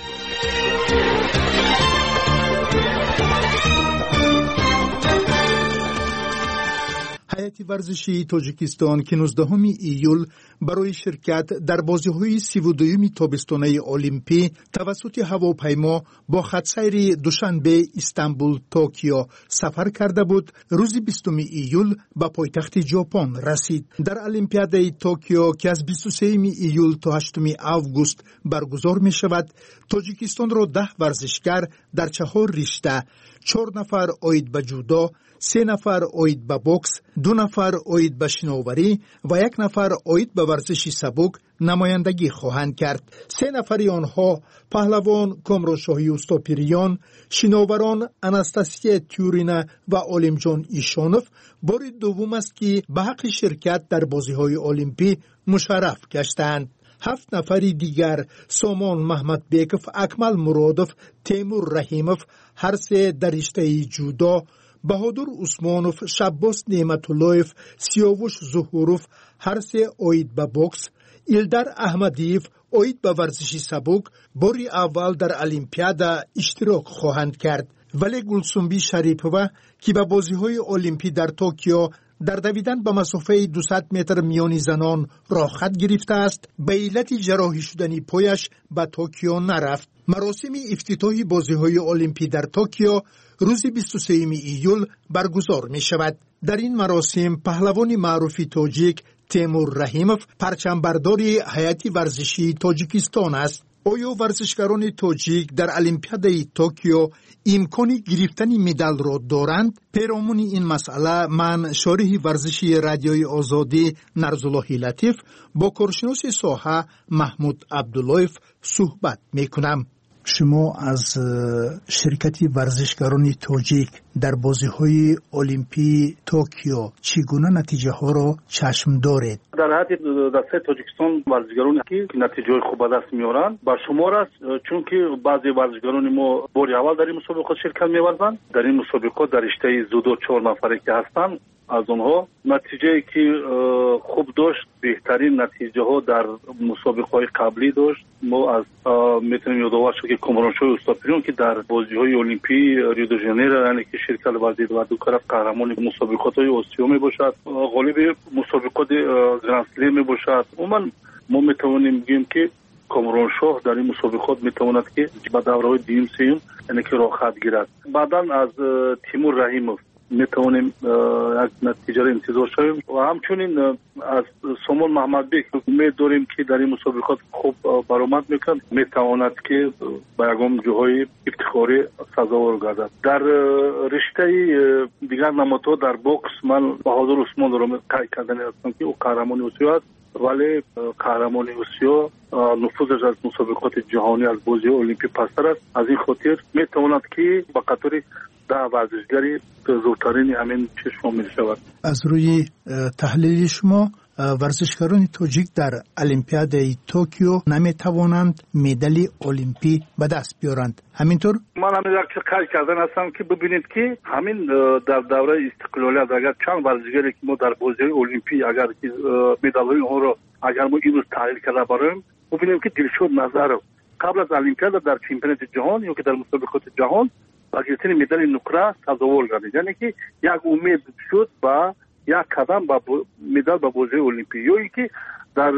هیئت ورزشی تاجیکستان که 19 ایول برای شرکت در بازی‌های 32 تابستانه المپی توسط هواپیما با خط‌سیر دوشنبه استانبول توکیو سفر کرده بود، روز 20 ایول به پایتخت ژاپن رسید. در المپیاد توکیو که از 23 ایول تا 8 آگوست برگزار می شود، تاجیکستان را 10 ورزشکار در 4 رشته، 4 نفر عاید به جودو، 3 نفر عاید به بوکس، 2 نفر عاید به شناوری و 1 نفر عاید به ورزش سبک نمایندگی خواهند کرد. 3 نفر آنها پهلوان کامرانشاهی اوستاپیریان، شناوران اناستاسیا تیورینا و عالمجان ایشانوف بار دوم است که به حق شرکت در بازی‌های المپی مشرف گشتند. 7 نفر دیگر سامان محمد بیکف، اکمل مرادف، تیمور رحیموف هر سه در رشته جودو، بهادر عثمانوف، شباس نعمتاللهف، سیاوش ظهوروف هر سه عاید به بوکس، ایلدر احمدیف عاید به ورزش سبک باری اول در المپیاد اشتراک خواهند کرد. ولی گلسنبی شریپوه که به بازی‌های المپی در توکیو در دویدن به مسافه 200 متر میان زنان راه خط گرفته است، به علت جراحی شدنی پایش به توکیو نرفت. مراسم افتتاحی بازی‌های المپی در توکیو روز 23 ایول برگزار می شود. در این مراسم پهلوان معروف تاجیک تیمور رحیموف پرچمبرداری هیئت ورزشی تاجیکستان است. آیا ورزشکاران تاجیک در المپیاد توکیو امکان گرفتن مدال را دارند؟ پیرامون این مسئله من شارح ورزشی رادیوی آزادی نرزالله لطیف با کارشناس ساحه محمود عبداللهیف صحبت میکنم. شما از شرکت ورزشکاران تاجیک در بازی‌های المپی توکیو چگونه نتیجه ها را چشم دارید؟ در حد دسته تاجیکستان ورزشکارانی که نتیجه خوب به دست میارند با شمار است، چون که بعضی ورزشکاران ما بار اول در این مسابقات شرکت می‌ورزند. در این مسابقات در رشته جودو 4 نفره که هستند، از اونها نتیجه که خوب داشت، بهترین نتیجه ها در مسابقه های قبلی داشت. ما از میتونیم یادآور شد که کامرانشاهی اوستاپیریان که در بازی های المپی ریو دی ژانیرو یعنی که شرکت ورزید و دو طرف قهرمان مسابقات های آسیا می باشد، غالب مسابقات گرند اسلم می باشد. ما میتوانیم بگیم که کامرانشاه در این مسابقات میتواند که به دوره‌های دوم سوم یعنی که راه خط گیرد. بعداً از تیمور رحیموف میتوانیم از نتیجه را انتظار شویم و همچنین از سامان محمد بیک امید داریم که در این مسابقات خوب برآمد میکند، میتواند که به یگام جاهای افتخاری سزاوار گردد. در رشته دیگر نمادها در بوکس من بهادر عثمان را قید کردن هستم که او قهرمان آسیا است، ولی قهرمان آسیا نفوذش از مسابقات جهانی از بازی المپی پستر است. از این خاطر میتواند که به قطار 10 ورزشگری زودترین همین چشم می شود. از روی تحلیل شما ورزشکاران تاجیک در المپیاد توکیو نمی توانند مدال المپی به دست بیارند، همینطور؟ من همین یک کار کردن هستم که ببینید که همین در دوره استقلالیت اگر چند ورزشگری که ما در بازی المپی اگر مدال های اون رو اگر ما این روز تحلیل کرده باشیم، ببینیم که دلشاد نظر قبل از المپیاد در چمپیونات جهان یا که در مسابقات جهان با گرفتن مدال نقره سزاوار گردید، یعنی که یک امید شد با یک قدم با مدال با بازی المپی، یا اینکه در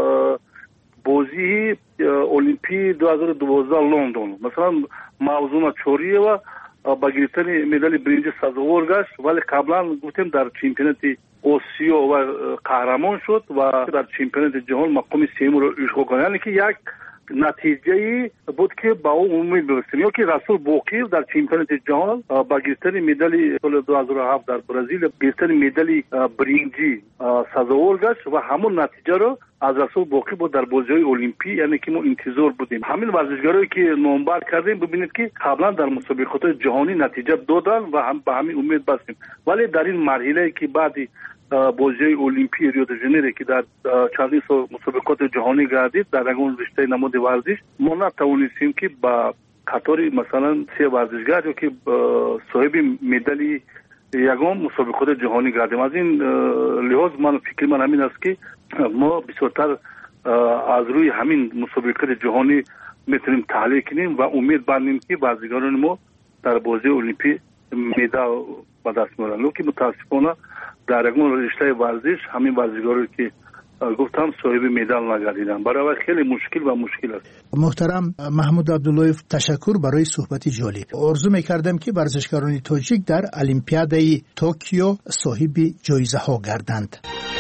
بازی المپی 2012 لندن مثلا موضوع چوری و با گرفتن مدال برنج سزاوار گشت، ولی قبلا گفتیم در چمپیونات آسیا و قهرمان شد و در چمپیونات جهان مقام سوم را اشغال کرد، یعنی که یک نتیجه بود که با او امید برسیم. یا که رسول باقی در چمپیونات جهان با گرفتن مدال سال 2007 در برزیل گرفتن مدال برنجی سزاوار گشت و همون نتیجه رو از رسول باقی بود در بازی‌های المپی، یعنی که ما انتظار بودیم. همین ورزشکارایی که نامبر کردیم ببینید که قبلا در مسابقات جهانی نتیجه دادن و هم به همین امید بستیم، ولی در این مرحله که بعدی بازی المپی ریو دی ژانیرو که در چندین سال مسابقات جهانی گردید در اون رشته نماد ورزش ما نتوانستیم که با قطار مثلا 3 ورزشگر که صاحب مدال یگان مسابقات جهانی گردیم. از این لحاظ من فکر من همین است که ما بسیارتر از روی همین مسابقات جهانی میتونیم تحلیل کنیم و امید بندیم که ورزشکاران ما در بازی المپی مدال به دست میارن. لیکن متاسفانه در یک رشته ورزش همین ورزشکارایی که گفتم صاحب مدال نگردیدن، برای خیلی مشکل است. محترم محمود عبداللهیف، تشکر برای صحبت جالب. آرزو میکردم که ورزشکاران تاجیک در المپیادای توکیو صاحب جایزه ها گردند.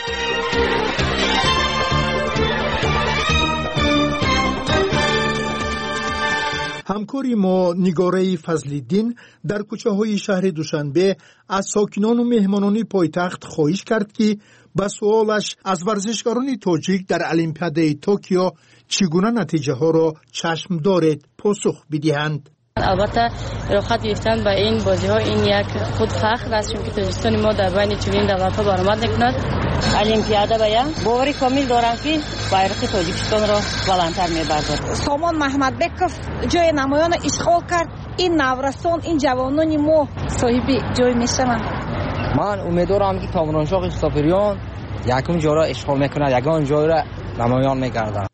همکاری ما نگاره فضل‌الدین در کوچه های شهر دوشنبه از ساکنان و مهمانان پایتخت خواهش کرد که به سوالش از ورزشکاران تاجیک در المپیادای توکیو چگونه نتیجه ها را چشم دارد پاسخ بدهند. البته رخصت گرفتن به این بازی ها این یک خود فخر است، چون که تاجیکستان ما در بین چنین دولت ها برآمد میکند. المپیادا باید باوری کامل دارم که bayrak تاجیکستان را بلندتر میبردد. سامان محمدبکов جای نمایان اشغال کرد. این نورستان، این جوانان ما صاحب جای میشوند. من امیدوارم که تامرانشاه سپاهیان یکم جا را اشغال میکند، یگان جای را نمایان میگردد.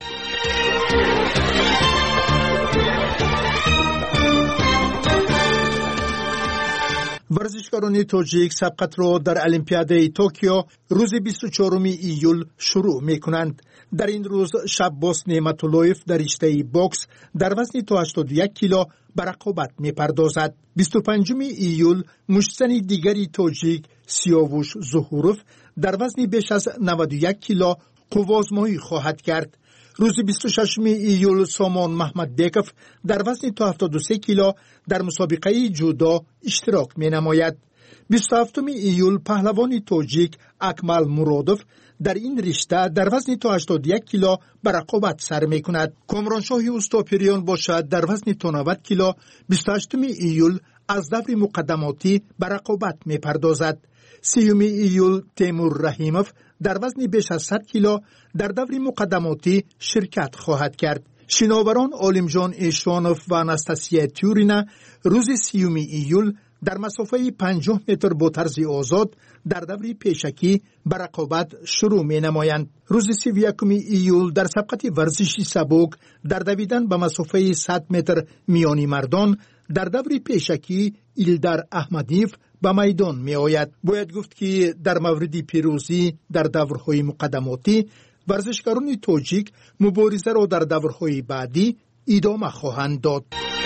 ورزشکاران تاجیک سبقت را در المپیادای توکیو روز 24 ایول شروع می کنند. در این روز شباس نعمت‌اللهیف در رشته باکس در وزن تا 81 کیلو به رقابت می پردازد. 25 ایول مشتزن دیگری تاجیک سیاوش ظهوروف در وزن بیش از 91 کیلو قوازمایی خواهد کرد. روز 26 ایول سامان محمدبکov در وزن تا 73 کیلو در مسابقه جودو اشتراک می نماید. 27 ایول پهلوان تاجیک اکمل مرادوف در این رشته در وزن تا 81 کیلو به رقابت سر می کند. کامرانشاه اوستاپریان باشد در وزن تا 90 کیلو 28 ایول از دور مقدماتی به رقابت می پردازد. 30 ایول تیمور رحیموف در وزن بیش از 100 کیلو در دور مقدماتی شرکت خواهد کرد. شناوران عالمجان ایشوانوف و آناستاسیا تیورینا روز 30 ایول در مسافه 50 متر با طرز آزاد در دور پیشکی به رقابت شروع می نمایند. روز 31 ایول در سبقت ورزشی سبک در دویدن به مسافه 100 متر میانی مردان در دور پیشکی ایلدار احمدیف به میدان می آید. باید گفت که در مورد پیروزی در دورهای مقدماتی ورزشکاران تاجیک مبارزه را در دورهای بعدی ادامه خواهند داد.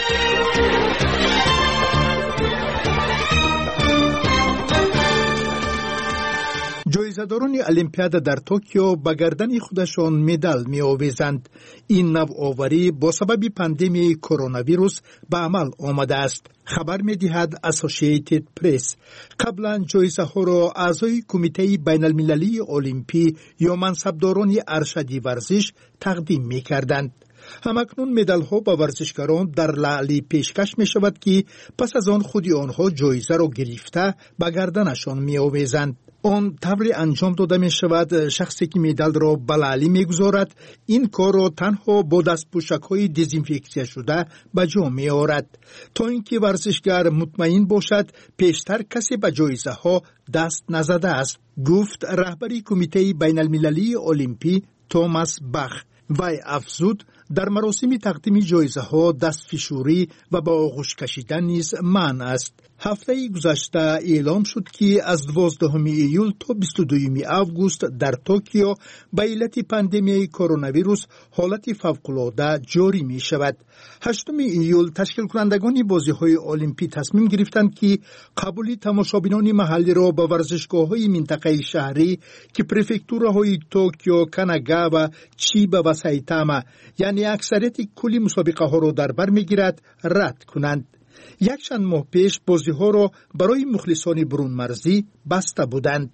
جایزه‌داران المپیاد در توکیو به گردن خودشان مدال می آویزند. این نوآوری با سبب پاندمی کرونا ویروس به عمل آمده است. خبر می دهد اسوسییتد پرس. قبلا جایزه ها را اعضای کمیته بین المللی المپی یا منصبداران ارشدی ورزش تقدیم می کردند. همکنون مدال ها با ورزشکاران در لعلی پیشکش می شود که پس از آن خودی آنها جایزه را گرفته به گردنشان می آویزند. آن طوری انجام داده می شود شخصی که مدال را به لعلی می گذارد این کار را تنها با دستپوشک های دزینفکسیون شده به جا می آورد تا اینکه ورزشگر مطمئن باشد پیشتر کسی به جایزه ها دست نزده است، گفت رهبری کمیته بین المللی المپی توماس باخ. وی افزود در مراسم تقدیم جایزه ها دستفشوری و با آغوش کشیدن نیز منع است. هفته گذشته اعلام شد که از 12 ایول تا 22 آگوست در توکیو به علت پاندمی کرونا ویروس حالت فوق‌العاده جاری می شود. 8 ایول تشکیل کنندگان بازی های المپی تصمیم گرفتند که قبول تماشابینان محلی را به ورزشگاه‌های منطقه شهری که پرفکتورهای توکیو، کاناگاوا، چیبا و سایتاما یعنی اکثریت کلی مسابقه ها را در بر میگیرد رد کنند. یک چند ماه پیش بازی ها را برای مخلصان برون مرزی بسته بودند.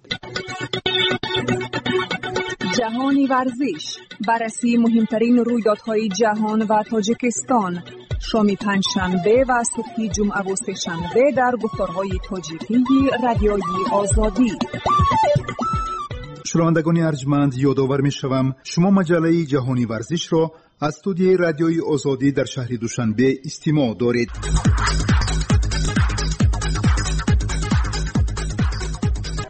جهانی ورزش، بررسی مهمترین رویدادهای جهان و تاجیکستان، شام پنجشنبه و صبح جمعه و سه‌شنبه در گفتارهای تاجیکی رادیوی آزادی. شنوندگان ارجمند، یادآور می‌شوم شما مجله جهانی ورزش را از استودیوی رادیوی آزادی در شهر دوشنبه استماع دارید.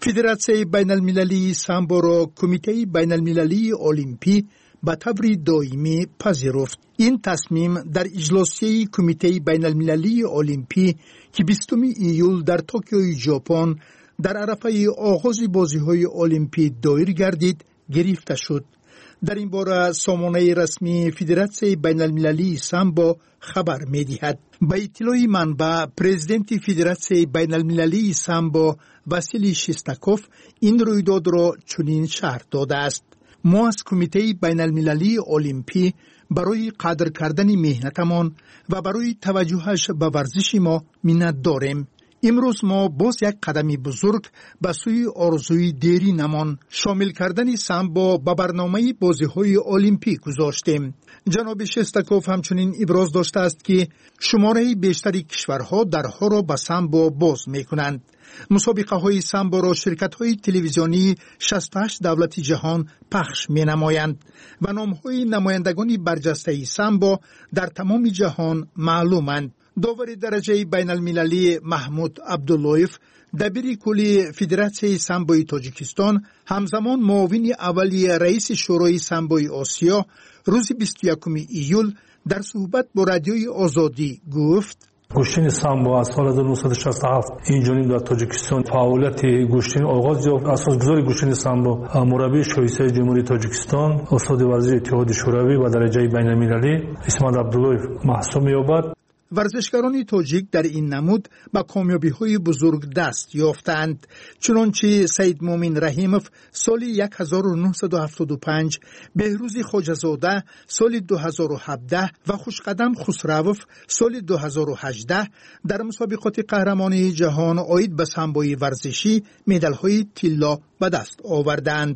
فدراسیون بین المللی سامبو را کمیته بین المللی المپی به طور دائمی پذیرفت. این تصمیم در اجلاسی کمیته بین المللی المپی که 20 ایول در توکیو ژاپن در عرفه آغاز بازی‌های المپی دایر گردید گرفته شد. در این باره سامانه رسمی فدراسیون بین المللی سامبو خبر می‌دهد. به اطلاع منبع پرزیدنت فدراسیون بین المللی سامبو واسیلی شستاکوف این رویداد را چنین شرح داده است: ما از کمیته بین المللی المپی برای قدر کردن مهنتمان و برای توجهش به ورزش ما منت داریم. امروز ما باز یک قدم بزرگ به سوی آرزوی دیرینمان شامل کردن سامبو به برنامه بازی‌های المپیک گذاشتیم. جناب شستاکوف همچنین ابراز داشته است که شماره بیشتری کشورها درها را به سامبو باز می‌کنند. مسابقه های سامبو را شرکت های تلویزیونی 68 دولت جهان پخش می نمایند و نام های نمایندگان برجسته سامبو در تمام جهان معلومند. داور درجه بین المللی محمود عبداللهیف دبیر کلی فدراسیون سامبوی تاجیکستان همزمان معاون اولی رئیس شورای سامبوی آسیا روز 21 ایول در صحبت با رادیوی آزادی گفت: گوشتن سامبو از سال 1967 اینجانیم در تاجیکستان فعالیت گوشتن آغاز یافت. اساسگذار گوشتن سامبو مربی شایسته جمهوری تاجیکستان استاد ورزش اتحاد شوروی و درجه بین المللی اسمت عبداللهیف محسوب می‌یابد. ورزشکاران تاجیک در این نمود با کامیابی‌های بزرگ دست یافتند، چنانچه سید مومن رحیموف سال 1975، بهروز خواجه‌زاده سال 2017 و خوشقدم خسروف سال 2018 در مسابقات قهرمانی جهان عاید به سامبوی ورزشی مدال‌های طلا به دست آوردند.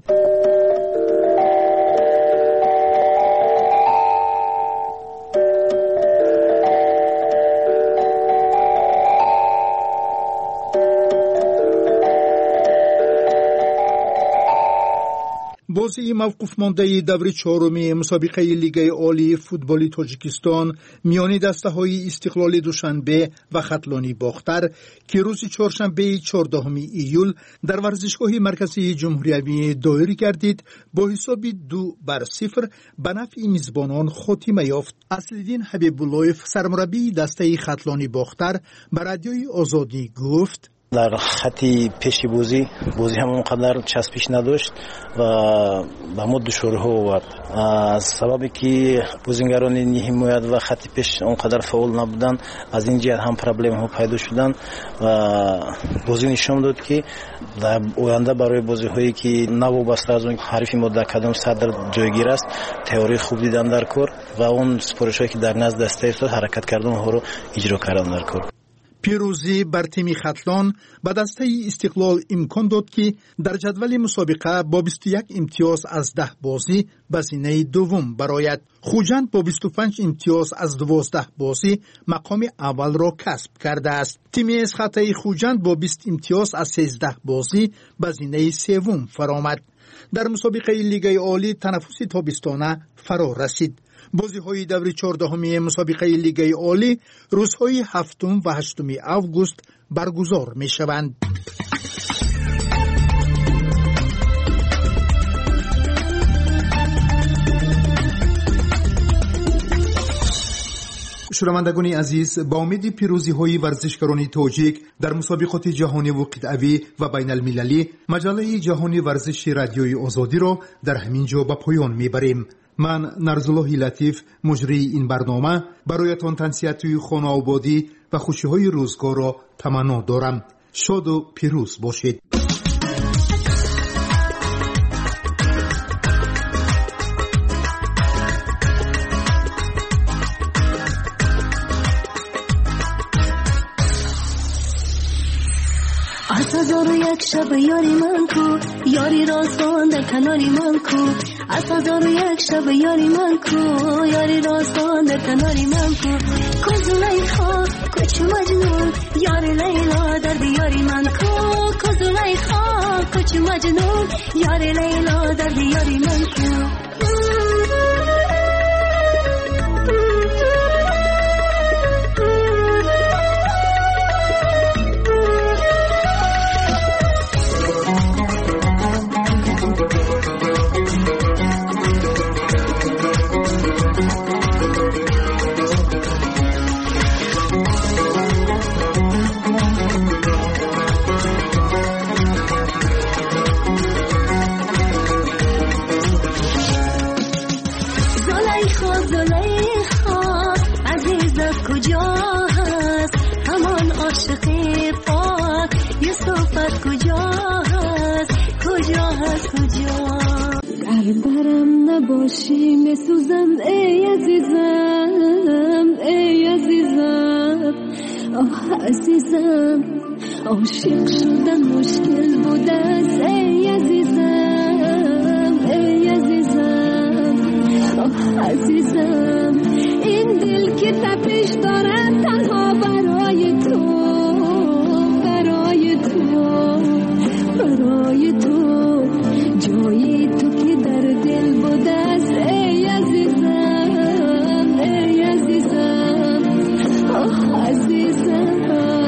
بازی موقوف مانده دور چهارم مسابقه لیگ عالی فوتبال تاجیکستان میان دسته‌های استقلال دوشنبه و خطلانی باختر که روز چهارشنبه 14 ایول در ورزشگاه مرکزی جمهوری دایر گردید با حساب 2-0 به نفع میزبانان خاتمه یافت. اصل‌الدین حبیب‌اللهیف سرمربی دسته خطلانی باختر به رادیوی آزادی گفت: در خطی پیشی بازی هم اونقدر چسبش نداشت و به ما دشواری آورد. از سببی که بازیگران حمایت و خطی پیش اونقدر فعال نبودن، از این جهت هم پرابلم ها پیدا شدن و بازی نشون داد که در آینده برای بازی هایی که نوابسته از اون حریف ما در کدام صدر جایگیر است تئوری خوب دیدن در کار و اون سپارش هایی که در نزد دسته است حرکت کردن ها رو اجرا کردن در کار. پیروزی بر تیم خطلان به دسته استقلال امکان داد که در جدول مسابقه با 21 امتیاز از 10 بازی به زینه دوم برآید. خوجند با 25 امتیاز از 12 بازی مقام اول را کسب کرده است. تیم اسخطه خوجند با 20 امتیاز از 13 بازی به زینه سوم فرآمد. در مسابقه لیگ عالی تنفس تابستانه فرا رسید. بازی‌های دور 14 مسابقه لیگ عالی روزهای 7 و 8 آگوست برگزار می‌شوند. شنوندگان عزیز، با امید پیروزی‌های ورزشکاران تاجیک در مسابقات جهانی و قطعی و بین المللی، مجله جهانی ورزش رادیوی آزادی را در همین جا به پایان می‌بریم. من نرزالله لطیف مجری این برنامه برایتان تنسیحات خانه آبادی و خوشی‌های روزگار را تمنا دارم. شاد و پیروز باشید. از هزار و یک شب یاری من کو، یاری راستان در کناری من کو. از هزار و یک شب یاری من کو، یاری راستان در کناری من کو. کز لیخا کچ مجنون، یاری لیلا در دیاری من کو. کز لیخا کچ مجنون، یاری لیلا در دیاری من کو. زلیخا عزیزت کجا هست همان عاشق پاک یوسفت کجا هست کجا هست کجا در برم نباشی میسوزم ای عزیزم ای عزیزم آه عزیزم عاشق شدن مشکل بود است ای عزیزم ای عزیزم آه عزیزم این دل که تپش دارد تنها برای تو برای تو برای تو جایی تو که در دل بود است ای عزیزم ای عزیزم آه عزیزم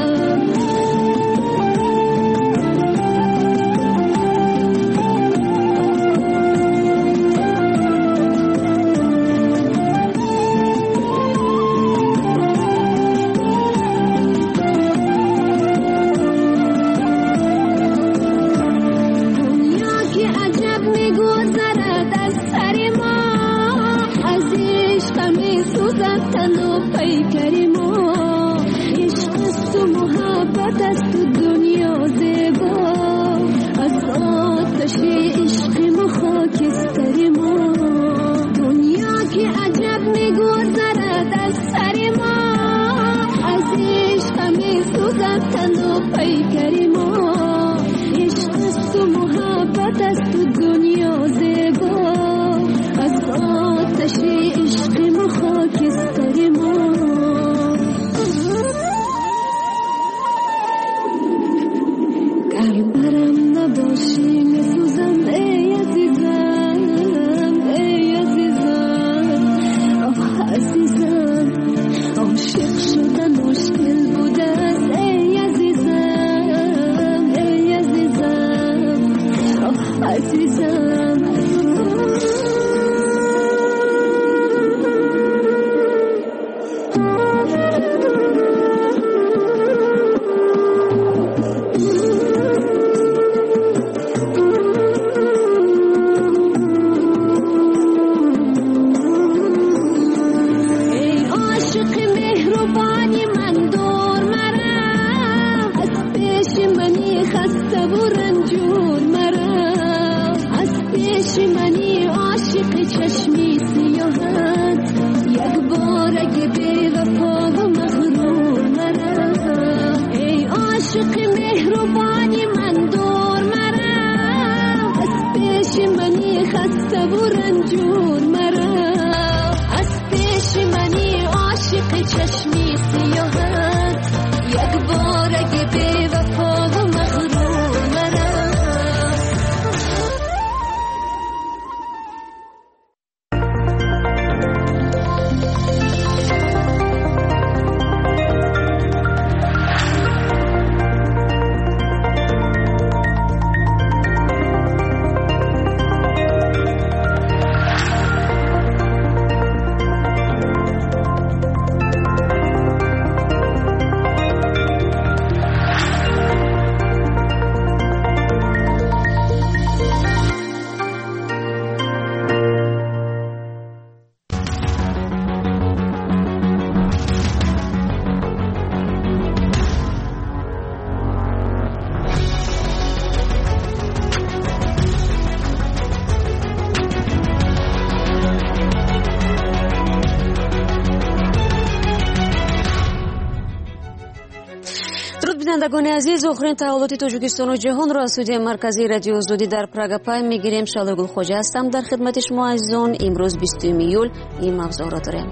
بینندگان عزیز، آخرین تحولات تاجیکستان و جهان را از استودیوی مرکزی رادیو آزادی در پراگ پای میگیریم. شالو گل خوجا هستم در خدمت شما عزیزان. امروز 20 ایول این موضوع را داریم.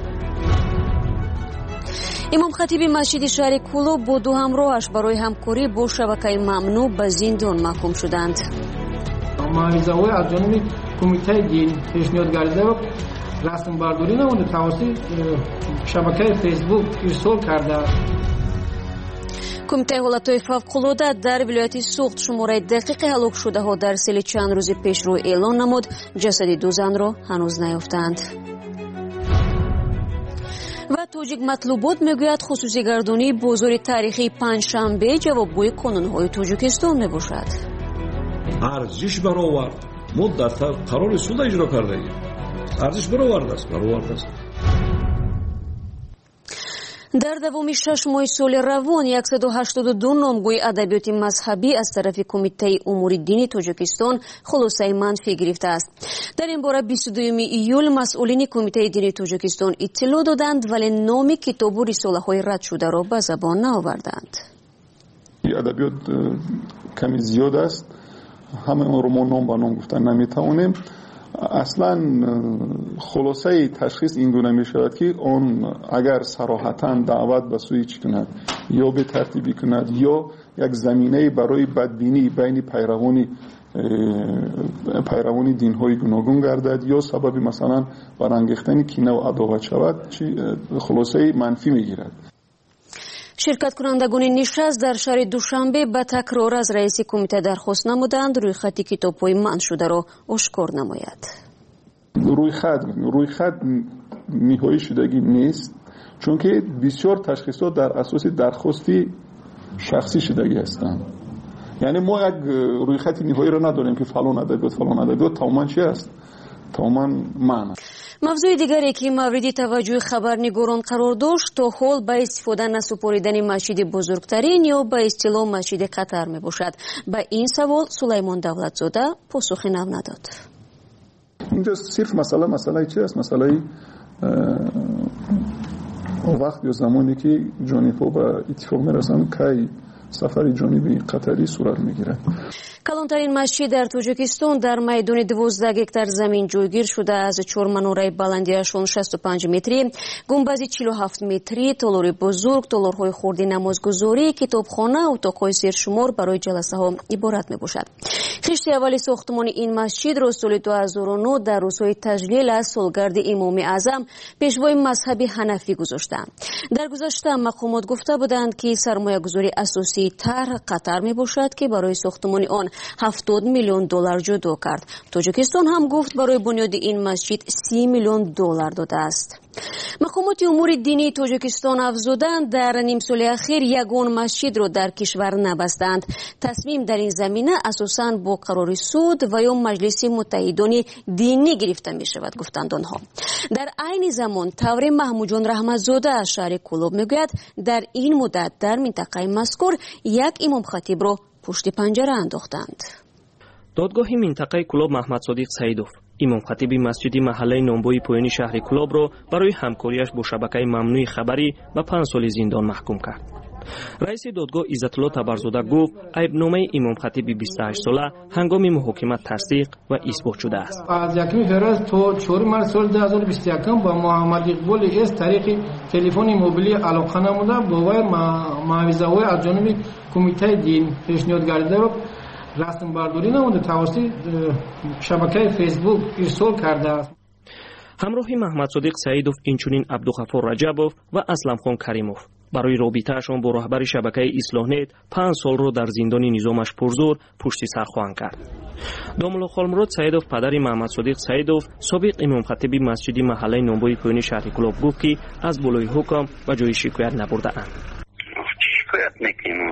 امام خطیب مسجد شهر کولو با دو همراهش برای همکاری با شبکه ممنوع به زندان محکوم شدند. معارضه‌های از جانب کمیته دین پیشنهاد گردیده و رسم برداری نموده توسط شبکه فیسبوک ارسال کرده. کمیته حالتهای فوق‌العاده در ولایت سوخت شماره دقیق هلاک شده‌ها در سال چند روز پیش رو اعلان نمود. جسد دو زن را هنوز نیافتند. و توجیک مطلوبات میگوید خصوصی گردانی بازار تاریخی پنجشنبه جوابگوی قانون‌های تاجیکستان میباشد. ارزش برآورد ما در قرار سود اجرا کرده ایم. арзиш баровардааст. дар давоми 6 моҳи соли равон 182 номгӯи адабиёти мазҳабӣ аз тарафи Кумитаи умури дини Тоҷикистон хулосаи манфӣ гирифтааст. дар ин бора 22 июл масъулини Кумитаи дини Тоҷикистон иттилоъ доданд, вале номи китобу рисолаҳои рад шударо ба забон наоварданд. адабиёт ками зиёд аст. ҳамаонро мо ном ба ном гуфтан наметавонем. аслан хулосаи ташхис ин гуна мешавад ки он агар сароҳатан даъват ба сӯи чӣ кунад ё бетартибӣ кунад ё як заминаи барои бадбинӣ байни пайравони динҳои гуногун гардад ё сабаби масалан барангехтани кинаву адоват шавад, хулосаи манфӣ мегирад. ширкаткунандагони нишаст дар шаҳри Душанбе ба такрор аз раиси кумита дархост намуданд рӯйхати китобҳои манъ шударо ошкор намояд. рӯйхат ниҳоӣ шудагӣ нест, чунки бисёр ташхисот дар асоси дархости шахсӣ шудагӣ ҳастанд. яъне мо як рӯйхати ниҳоиро надорем ки фалон адабиёт тамоман чи аст, тамоман маъна. мавзӯи дигаре ки мавриди таваҷҷӯҳи хабарнигорон қарор дошт, то ҳол ба истифода насупоридани масҷиди бузургтарин ё ба истилоҳ масҷиди қатар мебошад. Ба ин савол Сулаймон Давлатзода посухи нав надод. инҷо сирф масъалаи чи аст? масъалаи вақт ё замоне ки ҷонибҳо ба иттифоқ мерасанд, кай сафари ҷониби қатарӣ сурат мегирад. калонтарин масҷид дар Тоҷикистон дар майдони 12 гектар замин ҷойгир шуда аз 4 манораи баландияшон 65 метрӣ, гумбази 47 метрӣ, толори бузург, толорҳои хурди намозгузорӣ, китобхона, утоқҳои сершумор барои ҷаласаҳо иборат мебошад. хишти аввали сохтмони ин масҷидро соли 2009 дар рӯзҳои таҷлил аз солгарди имоми аъзам пешвои мазҳаби ҳанафӣ гузоштанд. дар гузашта мақомот гуфта буданд ки сармоягузори асосии тарҳ Қатар мебошад ки барои сохтмони он $70 миллион ҷудо кард. Тоҷикистон ҳам гуфт барои бунёди ин масҷид $30 миллион додааст. мақомоти умури динии Тоҷикистон афзуданд, дар нимсоли ахир ягон масҷидро дар кишвар набастанд. Тасмим дар ин замина асосан бо қарори суд ва ё маҷлиси муттаҳидони динӣ гирифта мешавад, гуфтанд онҳо. дар айни замон Таври Маҳмуҷон Раҳматзода аз шаҳри Кӯлоб мегӯяд, дар ин муддат дар минтақаи мазкур як имомхатибро пушти панҷара андохтанд. додгоҳи минтақаи Кӯлоб Маҳмадсодиқ Саидов имомхатиби масҷиди маҳаллаи номбои поёни шаҳри Кӯлобро барои ҳамкорияш бо шабакаи мамнӯи хабарӣ ба 5 соли зиндон маҳкум кард. раиси додгоҳ Иззатулло Табарзода гуфт айбномаи имомхатиби 28 сола ҳангоми муҳокима тасдиқ ва исбот шудааст. аз 1 феврал то 4 март соли 2021 ба Муҳаммад Иқболи эс тариқи телефони мобилӣ алоқа намуда бо вай маъвизаҳои аз ҷониби кумитаи дин пешниҳод гардидаро расмбардорӣ намуда тавассути шабакаи фейсбук ирсол кардааст. ҳамроҳи Маҳмадсодиқ Саидов инчунин Абдуғаффор Раҷабов ва Асламхон Каримов барои робитаашон бо раҳбари шабакаи Ислоҳнет 5 солро дар зиндони низомаш пурзур пушти сар хоҳанд кард. Домулло Холмурод Саидов падари Маҳмадсодиқ Саидов собиқ имомхатиби масҷиди маҳаллаи номбои поёни шаҳри Кӯлоб гуфт ки аз болои ҳукм ба ҷои шикоят набурдаанд. шикоят мекунем.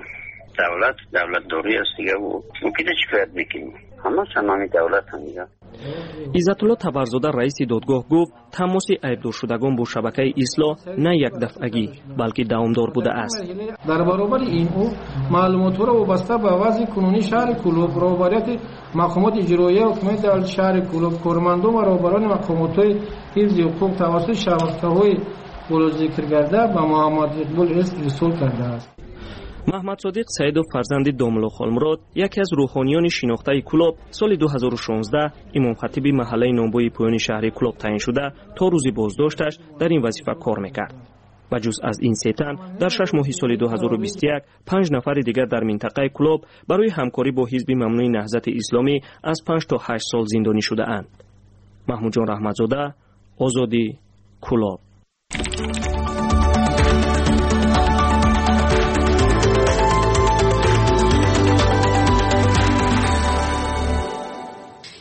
давлатдорӣ аст дига у кида шикоят мекунем. ҳама санами давлат ҳам дига. Иззатулло Табарзода раиси додгоҳ гуфт тамоси айбдоршудагон бо шабакаи ислоҳ на якдафъагӣ, балки давомдор будааст. дар баробари ин ӯ маълумотро вобаста ба вазъи кунунии шаҳри Кӯлоб, роҳбарияти мақомоти иҷроия ҳукумати давлати шаҳри Кӯлоб, кормандон ва роҳбарони мақомотҳои ҳифзи ҳуқуқ тавассути шабакаҳои болозикр карда ба Муҳаммад Иқбол ирсол кардааст. Маҳмадсодиқ Саидов фарзанди Домулло Холмурод яке аз рӯҳониёни шинохтаи Кӯлоб соли 2016 имомхатиби маҳаллаи номбои поёни шаҳри Кӯлоб таъин шуда то рӯзи боздошташ дар ин вазифа кор мекард. ба ҷуз аз ин се тан дар 6 моҳи соли 2021 5 нафари дигар дар минтақаи Кӯлоб барои ҳамкорӣ бо ҳизби мамнӯи наҳзати исломӣ аз 5 то 8 сол зиндонӣ шудаанд. Маҳмуҷон Раҳматзода, Озодӣ, Кӯлоб.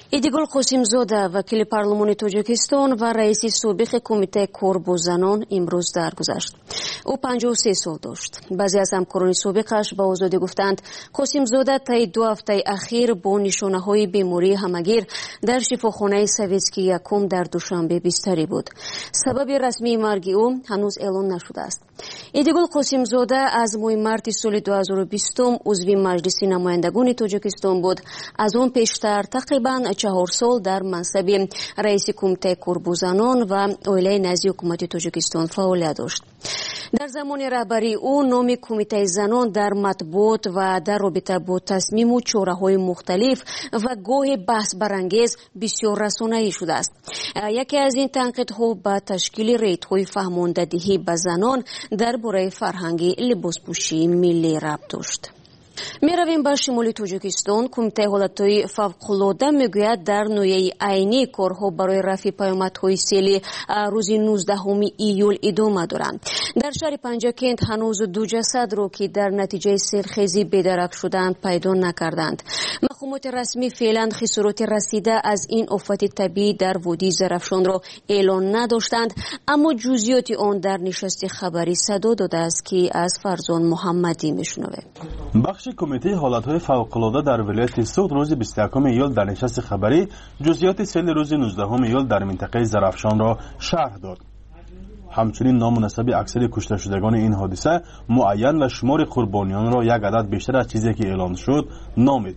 идигул қосимзода вакили парлумони тоҷикистон ва раиси собиқи кумитаи кор бо занон имрӯз даргузашт. ӯ 53 сол дошт. баъзе аз ҳамкорони собиқаш ба озодӣ гуфтанд қосимзода таи 2 ҳафтаи ахир бо нишонаҳои бемории ҳамагир дар шифохонаи советскии якум дар душанбе бистарӣ буд. сабаби расмии марги ӯ ҳанӯз эълон нашудааст. идигул қосимзода аз моҳи марти соли 2020 узви маҷлиси намояндагони тоҷикистон буд. аз он пештар тақрибан 4 сол дар мансаби раиси кумитаи корбузанон ва оилаи назди ҳукумати тоҷикистон фаъолият дошт. дар замони раҳбарии ӯ номи кумитаи занон дар матбуот ва дар робита бо тасмиму чораҳои мухталиф ва гоҳе баҳсбарангез бисёр расонаӣ шудааст. яке аз ин танқидҳо ба ташкили рейдҳои фаҳмондадиҳӣ ба занон дар бораи фарҳанги либоспӯшии миллӣ рабт дошт. меравем ба шимоли тоҷикистон. кумитаи ҳолатҳои фавқулода мегӯяд дар ноҳияи айнӣ корҳо барои рафъи паёмадҳои сели рӯзи 19 июл идома доранд. дар шаҳри панҷакент ҳанӯз 2 ҷасадро ки дар натиҷаи селхезӣ бедарак шуданд пайдо накарданд. мақомоти расмӣ феълан хисороти расида аз ин офати табиӣ дар водии зарафшонро эълон надоштанд, аммо ҷузъиёти он дар нишасти хабарӣ садо додааст ки аз фарзон муҳаммадӣ мешунавем. бахши кумитаи ҳолатҳои фавқулода дар вилояти суғд рӯзи 21 июл дар нишасти хабарӣ ҷузъиёти сели рӯзи 19 июл дар минтақаи зарафшонро шарҳ дод. ҳамчунин ному насаби аксари кушташудагони ин ҳодиса муайян ва шумори қурбонiyonро як адад бештар аз чизе ки эълон шуд номид.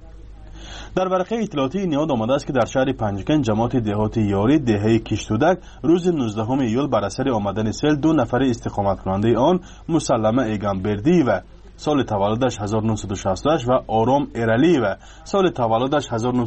дар варақаи иттилоотии ниҳод омадааст ки дар шаҳри панҷакент ҷамоати деҳоти ёрӣ деҳаи киштудак рӯзи 19 июл бар асари омадани сел 2 нафари истиқоматкунандаи он мусаллама эгамбердиева соли таваллудаш 1968 ва ором эралиева соли таваллудаш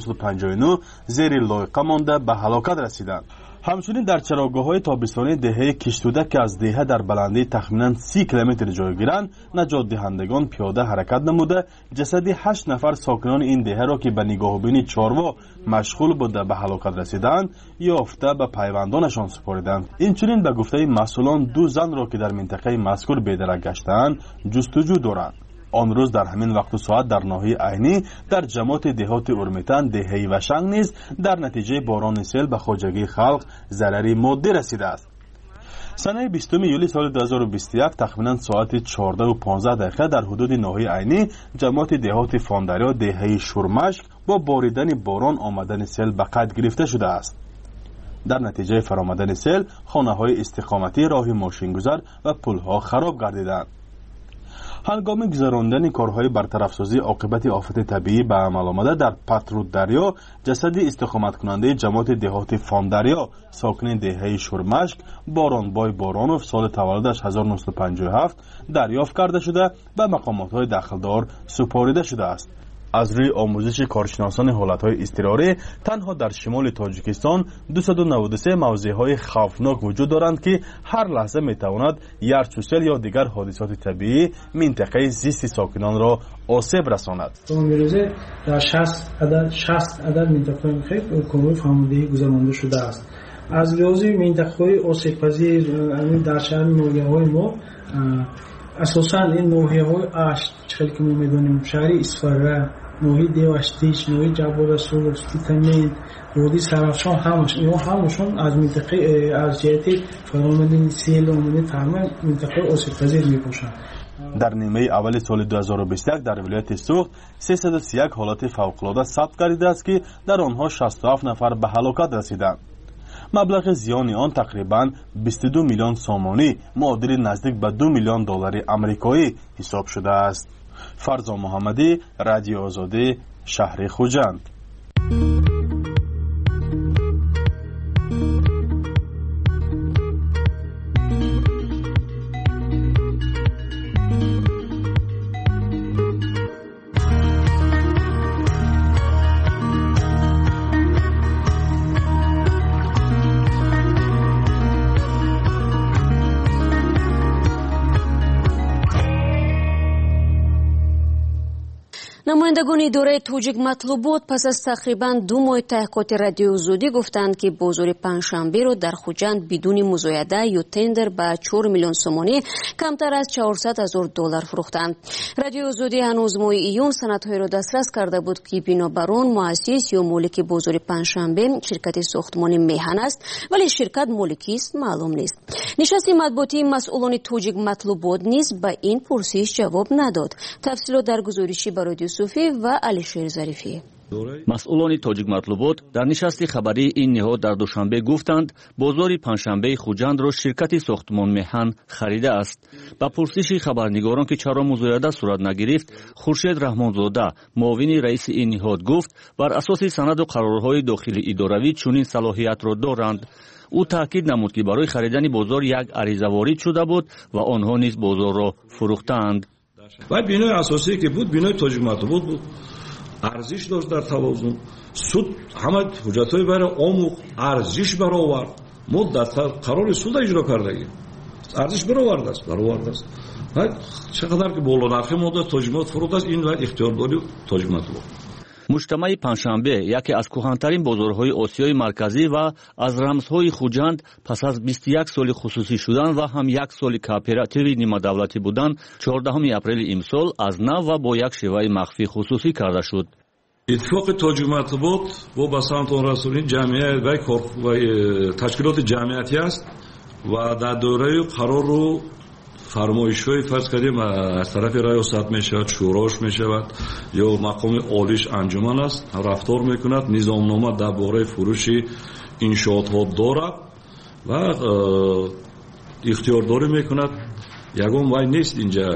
1959 зери лойқа монда ба ҳалокат расиданд. ҳамчунин дар чароғгоҳҳои тобистонии деҳаи киштудак ки аз деҳа дар баландии тахминан 30 километр ҷойгиранд наҷотдиҳандагон пиёда ҳаракат намуда ҷасади 8 нафар сокинони ин деҳаро ки ба нигоҳубини чорво машғул буда ба ҳалокат расиданд ёфта ба пайвандонашон супориданд. инчунин ба гуфтаи масъулон 2 занро ки дар минтақаи мазкур бедарак гаштаанд ҷустуҷӯ доранд. он рӯз дар ҳамин вақту соат дар ноҳияи айнӣ дар ҷамоати деҳоти урмитан деҳаи вашанг низ дар натиҷаи борони сел ба хоҷагии халқ зарари моддӣ расидааст. санаи 20 июли соли 2021 тахминан соати 14:15 дар ҳудуди ноҳияи айнӣ ҷамоати деҳоти фондарё деҳаи шурмашк бо боридани борон омадани сел ба қайд гирифта шудааст. дар натиҷаи фаромадани сел хонаҳои истиқоматӣ, роҳи мошингузар ва пулҳо хароб гардиданд. ҳангоми гузарондани корҳои бартарафсозии оқибати офати табиӣ ба амал омада дар патруддарё ҷасади истиқоматкунандаи ҷамоати деҳоти фондарё сокини деҳаи шурмашк боронбой боронов соли таваллудаш 1957 дарёфт карда шуда ба мақомотҳои дахлдор супорида шудааст. аз рӯи омӯзиши коршиносони ҳолатҳои изтирорӣ танҳо дар шимоли тоҷикистон 293 мавзеъҳои хавфнок вуҷуд доранд ки ҳар лаҳза метавонад ярчу сел ё дигар ҳодисоти табиӣ минтақаи зисти сокинонро осеб расонад. имрӯзе дар 60 адад минтақаи хеле корҳои фаҳмондиҳӣ гузаронда шудааст. аз лиҳози минтақаҳои осебпазир дар шаҳри ноҳияҳои мо асосан ин ноҳияҳои ашт чихеле ки мо медонем шаҳри исфара ноҳияи деваштич ноҳияи ҷаборасур стикамент водии сарафшон ҳамашон аз минтақаи аз ҷиҳати фаромадани сел омадани тағмин минтақаи осебпазир мебошанд. дар нимаи аввали соли 2021 дар вилояти суғд 331 ҳолати фавқулода сабт гардидааст ки дар онҳо 67 нафар ба ҳалокат расиданд. маблағи зиёни он тақрибан 22 миллион сомонӣ муодили наздик ба 2 миллион доллари амрикоӣ ҳисоб шудааст. фарзон муҳаммадӣ, радиои озодӣ, шаҳри хуҷанд. намояндагони идораи тоҷик матлубот пас аз тақрибан 2 моҳи таҳқиқоти радиозудӣ гуфтанд ки бозори панҷшанберо дар хуҷанд бидуни музояда ё тендер ба 4 миллион сомонӣ камтар аз $400,000 фурӯхтанд. радиозудӣ ҳанӯз моҳи июн санадҳоеро дастрас карда буд ки бинобар он муассис ё молики бозори панҷшанбе ширкати сохтмони меҳан аст, вале ширкат моликист маълум нест. нишасти матбуотии масъулони тоҷик матлубот низ ба ин пурсиш ҷавоб надод. тафсилот дар гузориши Бароди Суфӣ ва Алишер Зарифӣ. масъулони тоҷик матлубот дар нишасти хабарии ин ниҳод дар душанбе гуфтанд бозори панҷшанбеи хуҷандро ширкати сохтмон меҳан харидааст. ба пурсиши хабарнигорон ки чаро музояда сурат нагирифт, Хуршед Раҳмонзода, муовини раиси ин ниҳод гуфт, бар асоси санаду қарорҳои дохили идоравӣ чунин салоҳиятро доранд. ӯ таъкид намуд ки барои харидани бозор як ариза ворид шуда буд ва онҳо низ бозорро фурӯхтанд. ва бинои асосие ки буд бинои тоҷик матлубот буд, арзиш дошт дар тавозун. суд ҳама ҳуҷҷатҳои баро омӯхт, арзиш баровард. мо дар қарори суда иҷро кардагим. арзиш баровардааст. чақадар ки болонархи мода тоҷик матлубот фурӯхтааст, ин вақт ихтиёрдори тоҷик матлубот. муҷтамаи панҷшанбе яке аз кӯҳантарин бозорҳои осиёи марказӣ ва аз рамзҳои хуҷанд пас аз 21 соли хусусӣ шудан ва ҳам 1 соли кооперативи нимадавлатӣ будан 14 апрели имсол аз нав ва бо як шеваи махфӣ хусусӣ карда шуд. иттифоқи тоҷик матлубот ба самтон расони ҷамъият ва ташкилоти ҷамъиятӣ аст ва дар дораи қарору фармоишҳои фарз кардем аз тарафи раёсат мешавад, шӯрош мешавад ё мақоми олиш анҷуман аст, рафтор мекунад, низомнома дар бораи фурӯши иншоотҳо дорад ва ихтиёрдорӣ мекунад. ягон вай нест инҷа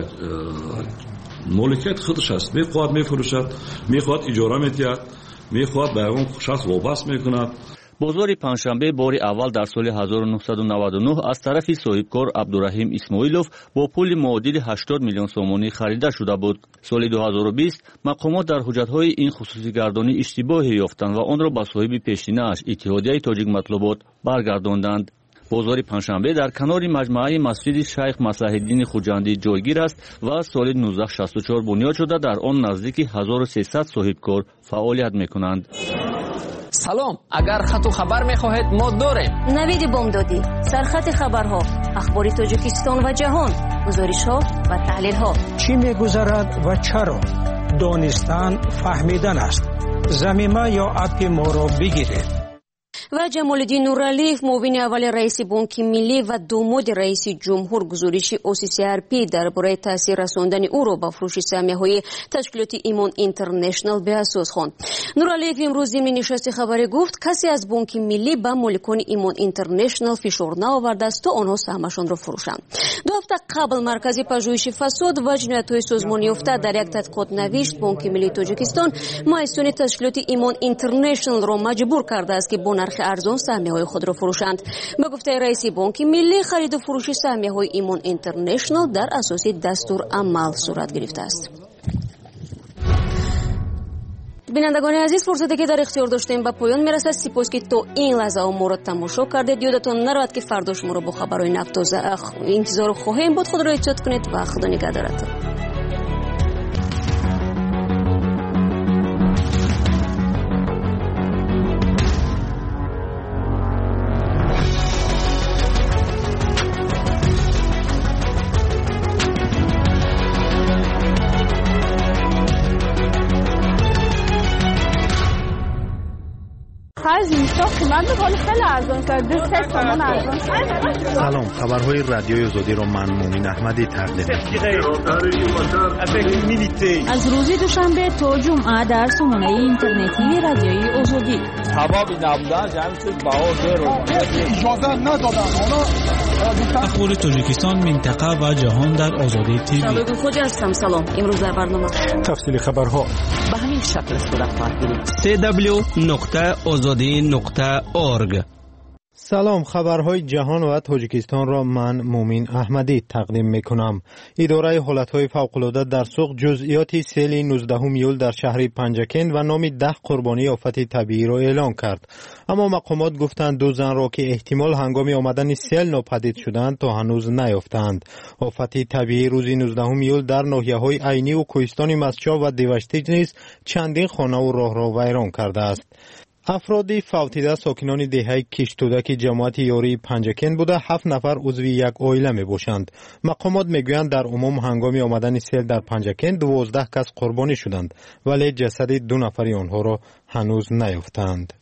моликияти худаш аст. мехоҳад мефурӯшад, мехоҳад иҷора медиҳад, мехоҳад ба ягон шахс вобаст мекунад. бозори панҷшанбе бори аввал дар соли 1999 аз тарафи соҳибкор Абдураҳим Исмоилов бо пули муодили 80 миллион сомонӣ харида шуда буд. соли 2020 мақомот дар ҳуҷҷатҳои ин хусусигардонӣ иштибоҳе ёфтанд ва онро ба соҳиби пешинааш Иттиҳодияи тоҷик матлубот баргардонданд. бозори панҷшанбе дар канори маҷмӯаи масҷиди шайх Маслаҳиддини хуҷандӣ ҷойгир аст ва соли 1964 бунёд шуда дар он наздики 1300 соҳибкор фаъолият мекунанд. салом, агар хату хабар мехоҳед мо дорем. навиди бомдодӣ, сархати хабарҳо, ахбори тоҷикистон ва ҷаҳон, гузоришҳо ва таҳлилҳо. чӣ мегузарад ва чаро? донистан фаҳмидан аст. замима ё апи моро бигиред. ва ҷамолиддин Нуралиев, муовини аввали раиси Бонки Миллӣ ва домоди раиси ҷумҳур гузориши ОССРП дар бораи таъсир расондани ӯро ба фурӯши саҳмияҳои ташкилоти Имон Интернешнл беасос хонд. Нуралиев имрӯз зимни нишасти хабарӣ гуфт, касе аз Бонки Миллӣ ба моликони Имон Интернешнл фишор наовардааст то онҳо саҳмашонро фурӯшанд. 2 ҳафта қабл маркази пажӯҳиши фасод ва ҷиноятҳои созмониёфта дар як тадқиқот навишт, Бонки Миллии Тоҷикистон муассисони ташкилоти Имон Интернешнлро маҷбур кардааст ки бо нархи арзон саҳмияҳои худро фурӯшанд. ба гуфтаи раиси Бонки Миллӣ, хариду фурӯши саҳмияҳои Имон Интернешнл дар асоси дастурамал сурат гирифтааст. бинандагони азиз, фурсате ки дар ихтиёр доштем ба поён мерасад. сипос ки то ин лаҳза моро тамошо кардед. ёдатон наравад ки фардо шуморо бо хабарҳои навтоза интизор хоҳем буд. худро эҳтиёт кунед ва худо нигаҳдоратон. سلام، خبرهای رادیوی آزادی را من مومن احمدی تقدیم از روز دوشنبه تا جمعه در سامانه اینترنتی رادیوی آزادی. سبب نبودن جمعیت بهادر اجازه ندادن. اخبار تاجیکستان، منطقه و جهان در آزادی تیوی. سلام خوجا هستم. سلام. امروز در برنامه تفصیل خبرها به همین شکل صورت خواهد گرفت. www.azadi.org سلام، خبرهای جهان و تاجیکستان را من مومین احمدی تقدیم میکنم. اداره حالتهای فوق‌العاده در سوق جزئیات سیل 19 ایول در شهر پنجکند و نام 10 قربانی آفت طبیعی را اعلام کرد. اما مقامات گفتند 2 زن را که احتمال هنگام آمدن سیل ناپدید شدند تا هنوز نیافتند. آفت طبیعی روز 19 ایول در ناحیه‌های عینی و کوهستان مسچا و دیوشتی نیز چندین خانه و راه را ویران کرده است. افرادی فوتیده ساکنان دهه کشتودک جماعت یاری پنجکند بوده 7 نفر عضو یک عائله می باشند. مقامات میگویند در عموم هنگام آمدن سیل در پنجکند 12 کس قربانی شدند ولی جسد 2 نفری آنها را هنوز نیافتند.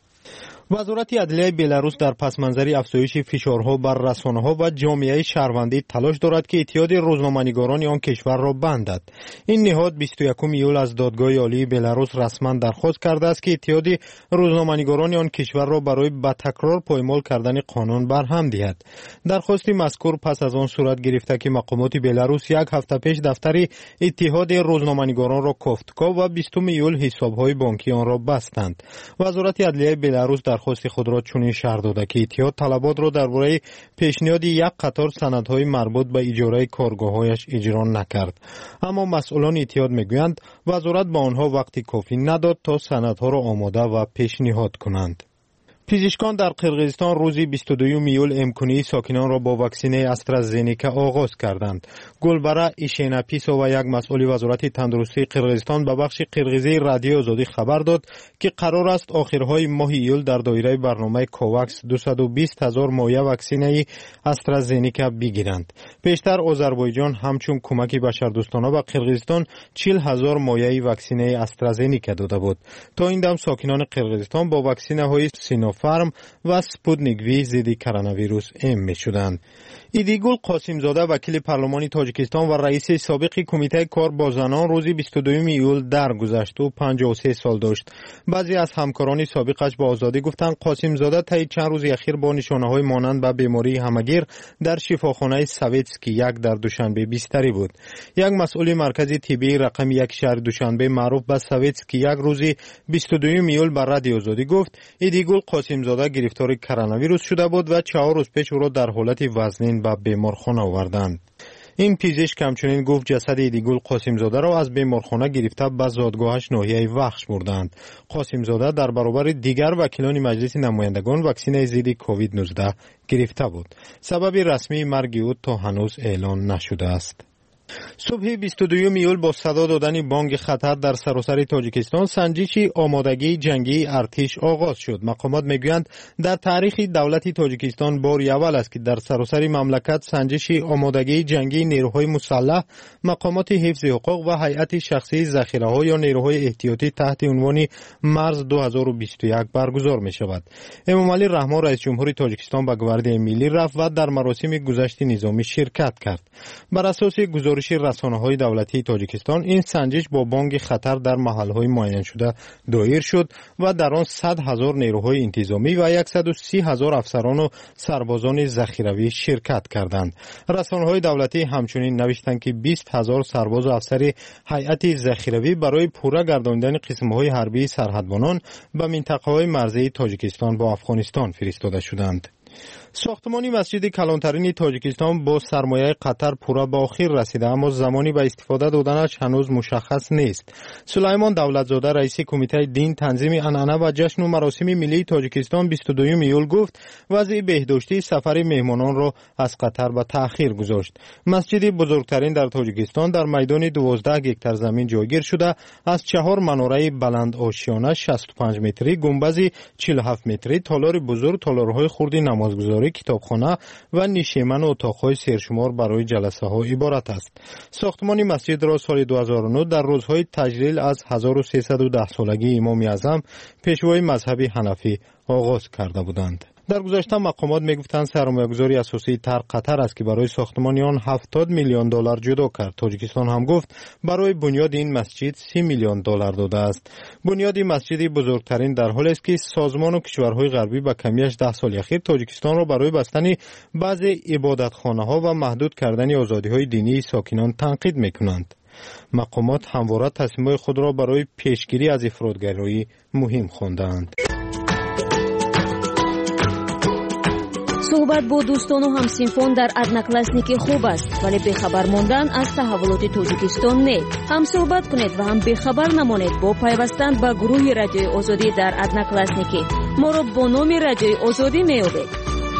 وزارت عدلیه بلاروس در پس منظر افزایش فشارها بر رسانه‌ها و جامعه شهروندی تلاش دارد که اتحاد روزنامه‌نگاران آن کشور را بندد. این نهاد 21 ایول از دادگاه عالی بلاروس رسما درخواست کرده است که اتحاد روزنامه‌نگاران آن کشور را برای به تکرار پایمال کردن قانون برهم دهد. درخواست مذکور پس از آن صورت گرفته که مقامات بلاروس یک هفته پیش دفتر اتحاد روزنامه‌نگاران را کوفتکا و 20 ایول حساب‌های بانکی آن را بستند. وزارت عدلیه بلاروس درخواست خود را چنین شرح داده که اتحاد طلبات را درباره پیشنهاد یک قطار سندهای مربوط به اجاره کارگاه‌هایش اجرا نکرد. اما مسئولان اتحاد میگویند وزارت به آنها وقتی کافی نداد تا سندها را آماده و پیشنهاد کنند. پزشکان در قرقیزستان روز 22 ایول امکانی ساکنان را با واکسن استرازنیکا آغاز کردند. گلبره ایشیناپیسو و یک مسئول وزارت تندرستی قرقیزستان به بخش قرقیزی رادیو آزادی خبر داد که قرار است آخرهای ماه ایول در دایره برنامه کوواکس 220,000 مایع واکسن استرازنیکا بگیرند. پیشتر آذربایجان همچون کمک بشردوستانه به قرقیزستان 40,000 مایع واکسن استرازنیکا داده بود. تا این دم ساکنان قرقیزستان با واکسن های سینوفارم و سپوتنیک وی ضد کرونا ویروس ام می‌شدند. ایدیگول قاسمزاده وکیل پارلمان تاجیکستان و رئیس سابق کمیته کار با زنان روز 22 ایول درگذشت و 53 سال داشت. بعضی از همکاران سابقش با آزادی گفتند قاسمزاده طی چند روز اخیر با نشانه‌های مانند به بیماری همگیر در شفاخانه سویتسکی یک در دوشنبه بستری بود. یک مسئول مرکز طبی رقم 1 شهر دوشنبه معروف به سویتسکی یک روز 22 ایول بر رادیو آزادی گفت ایدیگول قاسمزاده گرفتار کرونا ویروس شده بود و 4 روز پیش او را در حالت وزنین به بیمارخانه آوردند. این پزشک همچنین گفت جسد ایدیگول قاسمزاده را از بیمارخانه گرفته به زادگاهش ناحیه وخش بردند. قاسمزاده در برابر دیگر وکیلان مجلس نمایندگان واکسن ضد کووید 19 گرفته بود. سبب رسمی مرگ او تا هنوز اعلان نشده است. صبح 22 ایول با صدا دادن بانگ خطر در سراسر تاجیکستان سنجش آمادگی جنگی ارتش آغاز شد. مقامات میگویند در تاریخ دولت تاجیکستان بار اول است که در سراسر مملکت سنجش آمادگی جنگی نیروهای مسلح، مقامات حفظ حقوق و هیئت شخصی ذخیره‌ها یا نیروهای احتیاطی تحت عنوان مرز 2021 برگزار می شود. امامعلی رحمان رئیس جمهور تاجیکستان به گواردی ملی رفت و در مراسم گذشت نظامی شرکت کرد. بر اساس گزارش رسانه‌های دولتی تاجیکستان این سنجش با بانگ خطر در محل‌های معین شده دایر شد و در آن 100,000 نیروهای انتظامی و 130,000 افسران و سربازان ذخیروی شرکت کردند. رسانه‌های دولتی همچنین نوشتند که 20,000 سرباز و افسر هیئت ذخیروی برای پورا گرداندن قسم‌های حربی سرحدبانان به منطقه‌های مرزی تاجیکستان با افغانستان فرستاده شدند. ساختمان مسجد کلانترین تاجیکستان با سرمایه قطر پورا به آخر رسیده اما زمانی به استفاده دادنش هنوز مشخص نیست. سلیمان دولتزاده رئیس کمیته دین تنظیم عنعنه و جشن و مراسم ملی تاجیکستان 22 ایول گفت وضع بهداشتی سفر مهمانان را از قطر به تأخیر گذاشت. مسجد بزرگترین در تاجیکستان در میدان 12 هکتار زمین جایگیر شده از 4 مناره بلند آشیانه 65 متری، گنبد 47 متری، تالار بزرگ، تالارهای خرد نمازگزاری، کتابخانه و نشیمن و اتاق‌های سرشمار برای جلسه‌ها عبارت است. ساختمان مسجد را سال 2009 در روزهای تجلیل از 1310 سالگی امام اعظم پیشوای مذهب حنفی آغاز کرده بودند. در گذشته مقامات میگفتند سرمایه‌گذاری اساسی تر قطر است که برای ساختمان آن 70 میلیون دلار جدا کرد. تاجیکستان هم گفت برای بنیاد این مسجد 30 میلیون دلار داده است. بنیاد مسجد بزرگترین در حالی است که سازمان و کشورهای غربی با کمیش 10 سال اخیر تاجیکستان را برای بستن بعضی عبادتخانه‌ها و محدود کردن آزادی‌های دینی ساکنان تنقید می‌کنند. مقامات همواره تصمیم‌های خود را برای پیشگیری از افراطگرایی مهم خواندند. суҳбат бо дӯстону ҳамсинфон дар одноклассники хуб аст, вале бехабар мондан аз таҳаввулоти тоҷикистон не. ҳам суҳбат кунед ва ҳам бехабар намонед бо пайвастан ба гурӯҳи радиои озодӣ дар одноклассники. моро бо номи радиои озодӣ меёбед.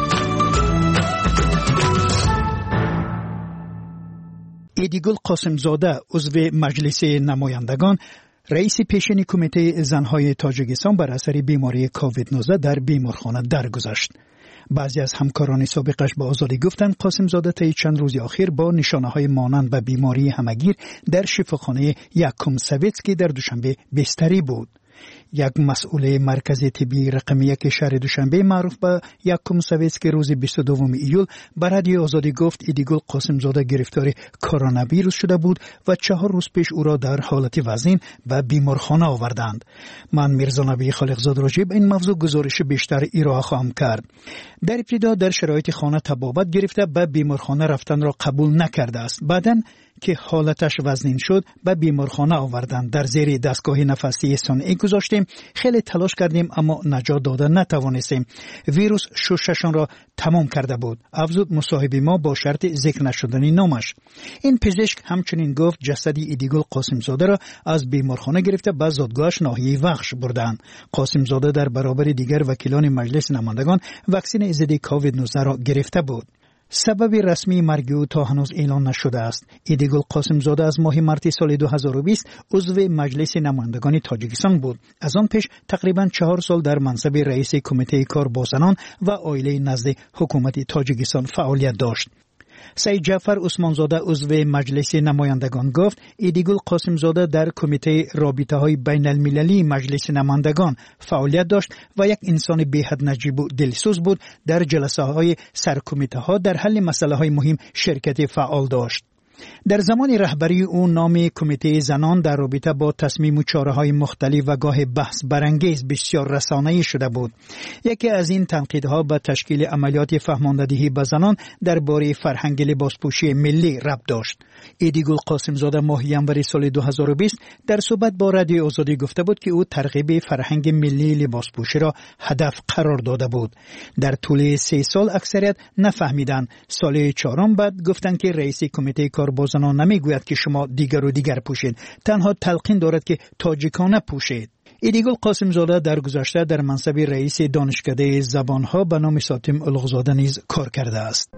эдигул қосимзода узви маҷлиси намояндагон раиси пешини кумитаи занҳои тоҷикистон бар асари бемории COVID-19 дар беморхона даргузашт. баъзе аз ҳамкорони собиқаш ба озодӣ гуфтанд қосимзода таи чанд рӯзи охир бо нишонаҳои монанд ба бемории ҳамагир дар шифохонаи Якум Советский дар Душанбе бестарӣ буд. як масъули маркази тиббии рақами 1 шаҳри Душанбе маъруф ба Якум Советский рӯзи 22 июл ба радиои озодӣ гуфт Идигул Қосимзода гирифтори коронавирус шуда буд ва 4 рӯз пеш ӯро дар ҳолати вазъин ба беморхона оварданд. ман Мирзонабии Холиқзод роҷи ба ин мавзӯъ гузориши бештар ироа хоҳам кард. дар ибтидо дар шароити хона табобат гирифта ба беморхона рафтанро қабул накардааст. баъдан که حالتش وزنین شد به بیمارخانه آوردن. در زیر دستگاه نفسی صنعی گذاشتیم. خیلی تلاش کردیم اما نجات دادن نتوانستیم. ویروس شششان را تمام کرده بود. افزود مصاحب ما با شرط ذکر نشدن نامش. این پزشک همچنین گفت جسدی ایدیگول قاسمزاده را از بیمارخانه گرفته به زادگاهش ناحیه وخش بردن. قاسمزاده در برابر دیگر وکیلان مجلس نمایندگان واکسن ضد کووید-19 را گرفته بود. سبب رسمی مرگ او تا هنوز اعلان نشده است. ایدیگول قاسمزاده از ماه مارس سال 2020 عضو مجلس نمایندگان تاجیکستان بود. از آن پیش تقریباً 4 سال در منصب رئیس کمیته کار با زنان و عائله نزد حکومت تاجیکستان فعالیت داشت. سید جعفر عثمانزاده عضو مجلس نمایندگان گفت ایدیگول قاسمزاده در کمیته رابطه‌های بین المللی مجلس نمایندگان فعالیت داشت و یک انسان بی‌حد نجیب و دلسوز بود. در جلسه‌های سرکمیته‌ها در حل مسائل مهم شرکت فعال داشت. در زمان رهبری او نام کمیته زنان در رابطه با تصمیم و چاره‌های مختلف و گاه بحث برانگیز بسیار رسانه‌ای شده بود. یکی از این تنقیدها به تشکیل عملیات فهماندهی به زنان درباره فرهنگ لباسپوشی ملی ربط داشت. ایدیگول قاسمزاده ماه ژانویه سال 2020 در صحبت با رادیوی آزادی گفته بود که او ترغیب فرهنگ ملی لباسپوشی را هدف قرار داده بود. در طول 3 سال اکثریت نفهمیدند. سال 4 بعد گفتند که رئیس کمیته کار با زنان نمیگوید که شما دیگر و دیگر پوشید، تنها تلقین دارد که تاجیکانه پوشید. ایدیگول قاسمزاده در گذشته در منصب رئیس دانشکده زبانها به نام ساتم الغزاده نیز کار کرده است.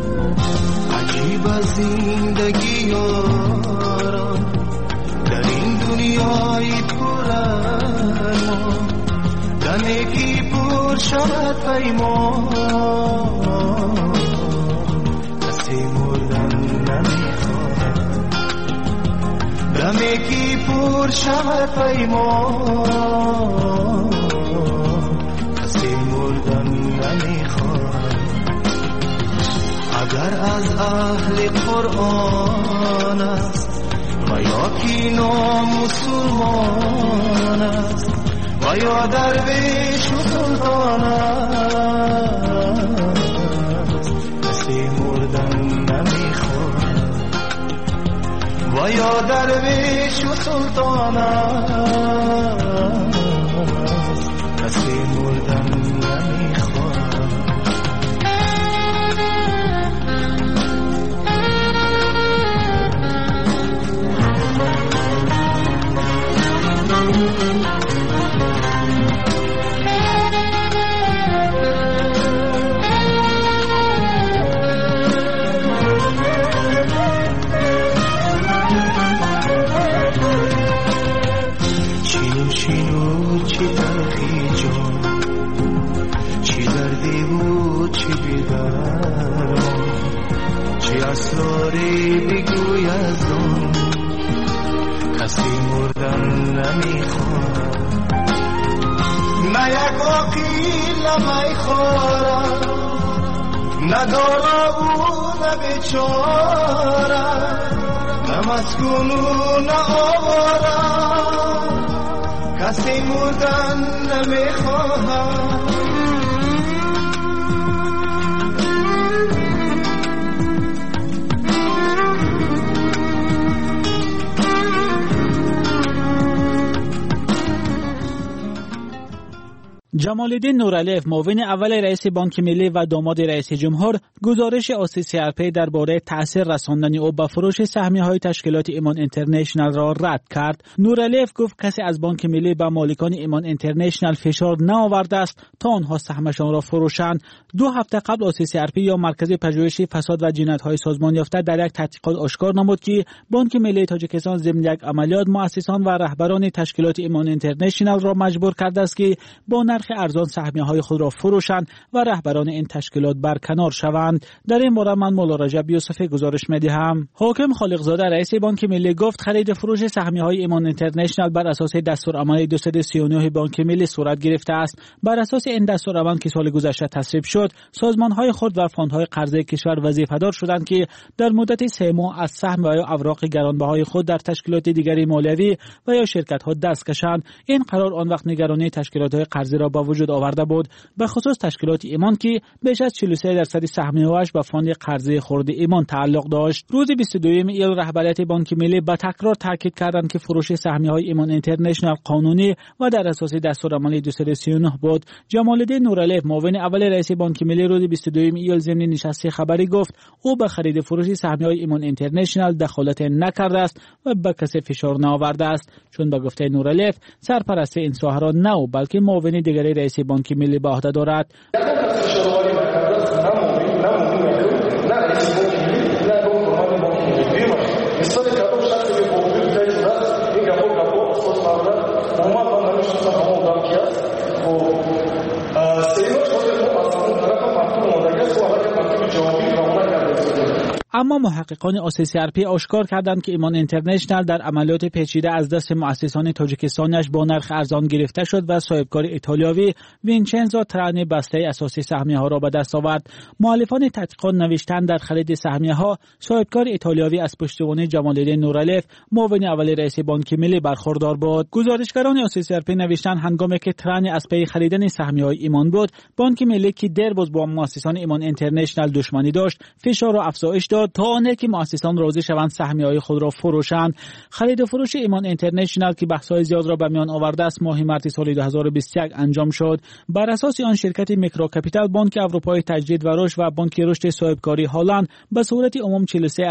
عجیب زندگی یاران در این دنیای پر ارمان، دمی که پر شود پیمان، کسی مردن نمیخواد. دمی که پر شود پیمان، کسی مردن نمیخواد. اگر از اهل قرآن است و یا کی نامسلمان است و یا درویش و سلطان است، کسی مردن نمیخواد. و یا درویش و سلطان است، کسی مردن نمیخواد. اسراری بگوی از اون، کسی مردن نمیخواد. نه یک عقیل نمیخورد، نه دارا او نه بیچاره، نه مسکون و نه آواره، کسی مردن نمیخواد. جمال‌الدین نورعلیف معاون اول رئیس بانک ملی و داماد رئیس جمهور گزارش OCCRP درباره تأثیر رساندن او به فروش سهمیه‌های تشکیلات ایمان اینترنشنال را رد کرد. نورعلیف گفت کسی از بانک ملی به مالکان ایمان اینترنشنال فشار نآورده است تا آنها سهمشان را فروشند. 2 هفته قبل OCCRP یا مرکز پژوهش فساد و جنایت‌های سازمان یافته در یک تحقیقات آشکار نمود که بانک ملی تاجیکستان ضمن یک عملیات مؤسسان و رهبران تشکیلات ایمان اینترنشنال را مجبور کرده است که با نرخ ارزان سهمیه‌های خود را فروشند و رهبران این تشکیلات برکنار شوند. در این باره من مولا رجب یوسفی گزارش می‌دهم. حاکم خالقزاده رئیس بانک ملی گفت خرید فروش سهمیه‌های ایمان اینترنشنال بر اساس دستورالعمل 239 بانک ملی صورت گرفته است. بر اساس این دستورالعمل که سال گذشته تصویب شد، سازمان‌های خرد و فاندهای قرضه کشور وظیفه‌دار شدند که در مدت 3 ماه از سهم و یا اوراق گرانبهای خود در تشکیلات دیگری مالیوی و یا شرکت‌ها دست کشند. این قرار آن وقت نگرانی تشکیلات‌های قرضه را با وجود آورده بود، به خصوص تشکیلات ایمان که بیش از 43% سهمیه‌اش به فاند قرضه خرد ایمان تعلق داشت. روز 22 ایل رهبریت بانک ملی به تکرار تاکید کردند که فروش سهمیه‌های ایمان اینترنشنال قانونی و در اساس دستورالعمل 239 بود. جمال‌الدین نورعلیف معاون اول رئیس بانک ملی روز 22 ایل ضمن نشست خبری گفت او به خرید فروش سهمیه‌های ایمان اینترنشنال دخالت نکرده است و به کسی فشار نآورده است، چون به گفته نورعلیف سرپرست این ساحه را نه او بلکه معاون دیگری رئیس بانک ملی به عهده دارد. اما محققان OCCRP آشکار کردند که ایمان اینترنشنال در عملیات پیچیده از دست مؤسسان تاجیکستانیش با نرخ ارزان گرفته شد و صاحبکار ایتالیایی وینچنزو ترانی بسته اساسی سهمیه‌ها را به دست آورد. مؤلفان تحقیقات نوشتند در خرید سهمیه‌ها صاحبکار ایتالیایی از پشتیبانی جمال‌الدین نورعلیف معاون اول رئیس بانک ملی برخوردار بود. گزارشگران OCCRP نوشتند هنگامی که ترانی از پی خریدن سهمیه‌های ایمان بود، بانک ملی که دیرباز با مؤسسان ایمان اینترنشنال دشمنی داشت، فشار را افزایش داد تا آنه که مؤسسان راضی شوند سهمیه‌های خود را فروشند. خرید و فروش ایمان اینترنشنال که بحث‌های زیاد را به میان آورده است ماه مارس سال 2021 انجام شد. بر اساس آن شرکت میکرو کپیتال، بانک اروپای تجدید و رشد و بانک رشد صاحبکاری هلند به صورت عموم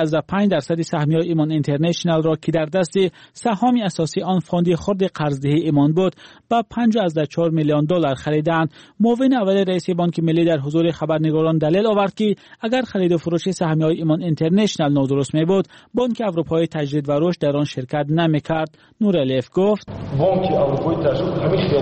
43.5% سهمیه‌های ایمان اینترنشنال را که در دست سهام اساسی آن فاند خرد قرضدهی ایمان بود با 5.4 میلیون دلار خریدند. معاون اول رئیس بانک ملی در حضور خبرنگاران دلیل آورد که اگر خرید و فروش سهمیه‌های ایمان اینترنشنال نادرست می‌بود، بانک اروپای تجدید و رشد در آن شرکت نمی‌کرد. نورعلیف گفت بانک اروپای تجدید همیشه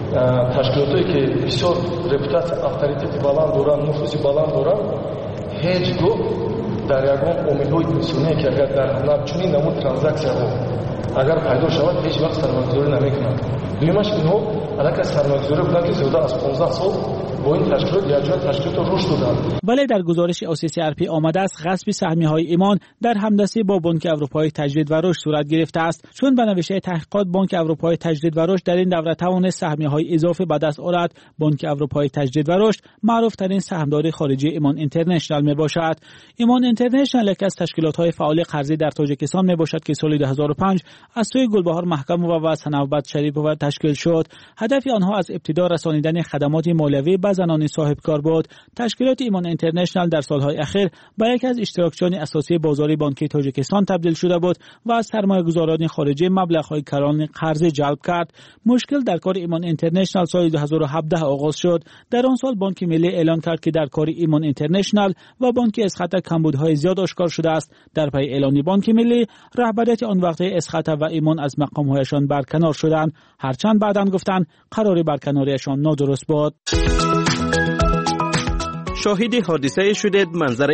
تشکیلاتی که بسیار رپوتاسیون авторитет баланд دارند، نفوذ баланд دارند، هیچ گاه در یگان امیدهای انسانی که اگر در چنین نمود ترانزاکسی‌ها اگر پیدا شود هیچ وقت سرمایه‌گذاری نمی‌کنند. دویمش اینها علاقه سرمایه‌گذاری بودند که زیاده از 15 سال با این تشکیلات یا جای تشکیلات رشد دادند. بله، در گزارش OCCRP آمده است غصب سهمیه‌های ایمان در همدستی با بانک اروپای تجدید و رشد صورت گرفته است، چون به نوشته تحقیقات بانک اروپای تجدید و رشد در این دوره توانست سهمیه‌های اضافه به دست آورد. بانک اروپای تجدید و رشد معروف‌ترین سهامدار خارجی ایمان اینترنشنال میباشد. ایمان اینترنشنال یکی از تشکیلات‌های فعال قرضی در تاجیکستان میباشد که سال 2005 از سوی گلبهار محکم و سنوبت شریف و تشکیل شد. هدف آنها از ابتدا رسانیدن خدمات مالیوی به زنان صاحبکار بود. تشکیلات ایمان اینترنشنال در سالهای اخیر به یکی از اشتراکچیان اساسی بازار بانکی تاجیکستان تبدیل شده بود و از سرمایه‌گذاران خارجی مبلغ‌های کلان قرضه جلب کرد. مشکل در کار ایمان اینترنشنال سال 2017 آغاز شد. در آن سال بانک ملی اعلان کرد که در کار ایمان اینترنشنال و بانک اسخط کمبودهای زیاد آشکار شده است. در پی اعلان بانک ملی، رهبریت آن وقت اسخط و ایمان از مقام‌هایشان برکنار شدند، هرچند بعداً گفتند قرار برکناریشان نادرست بود. شاهد حادثه شدید منظر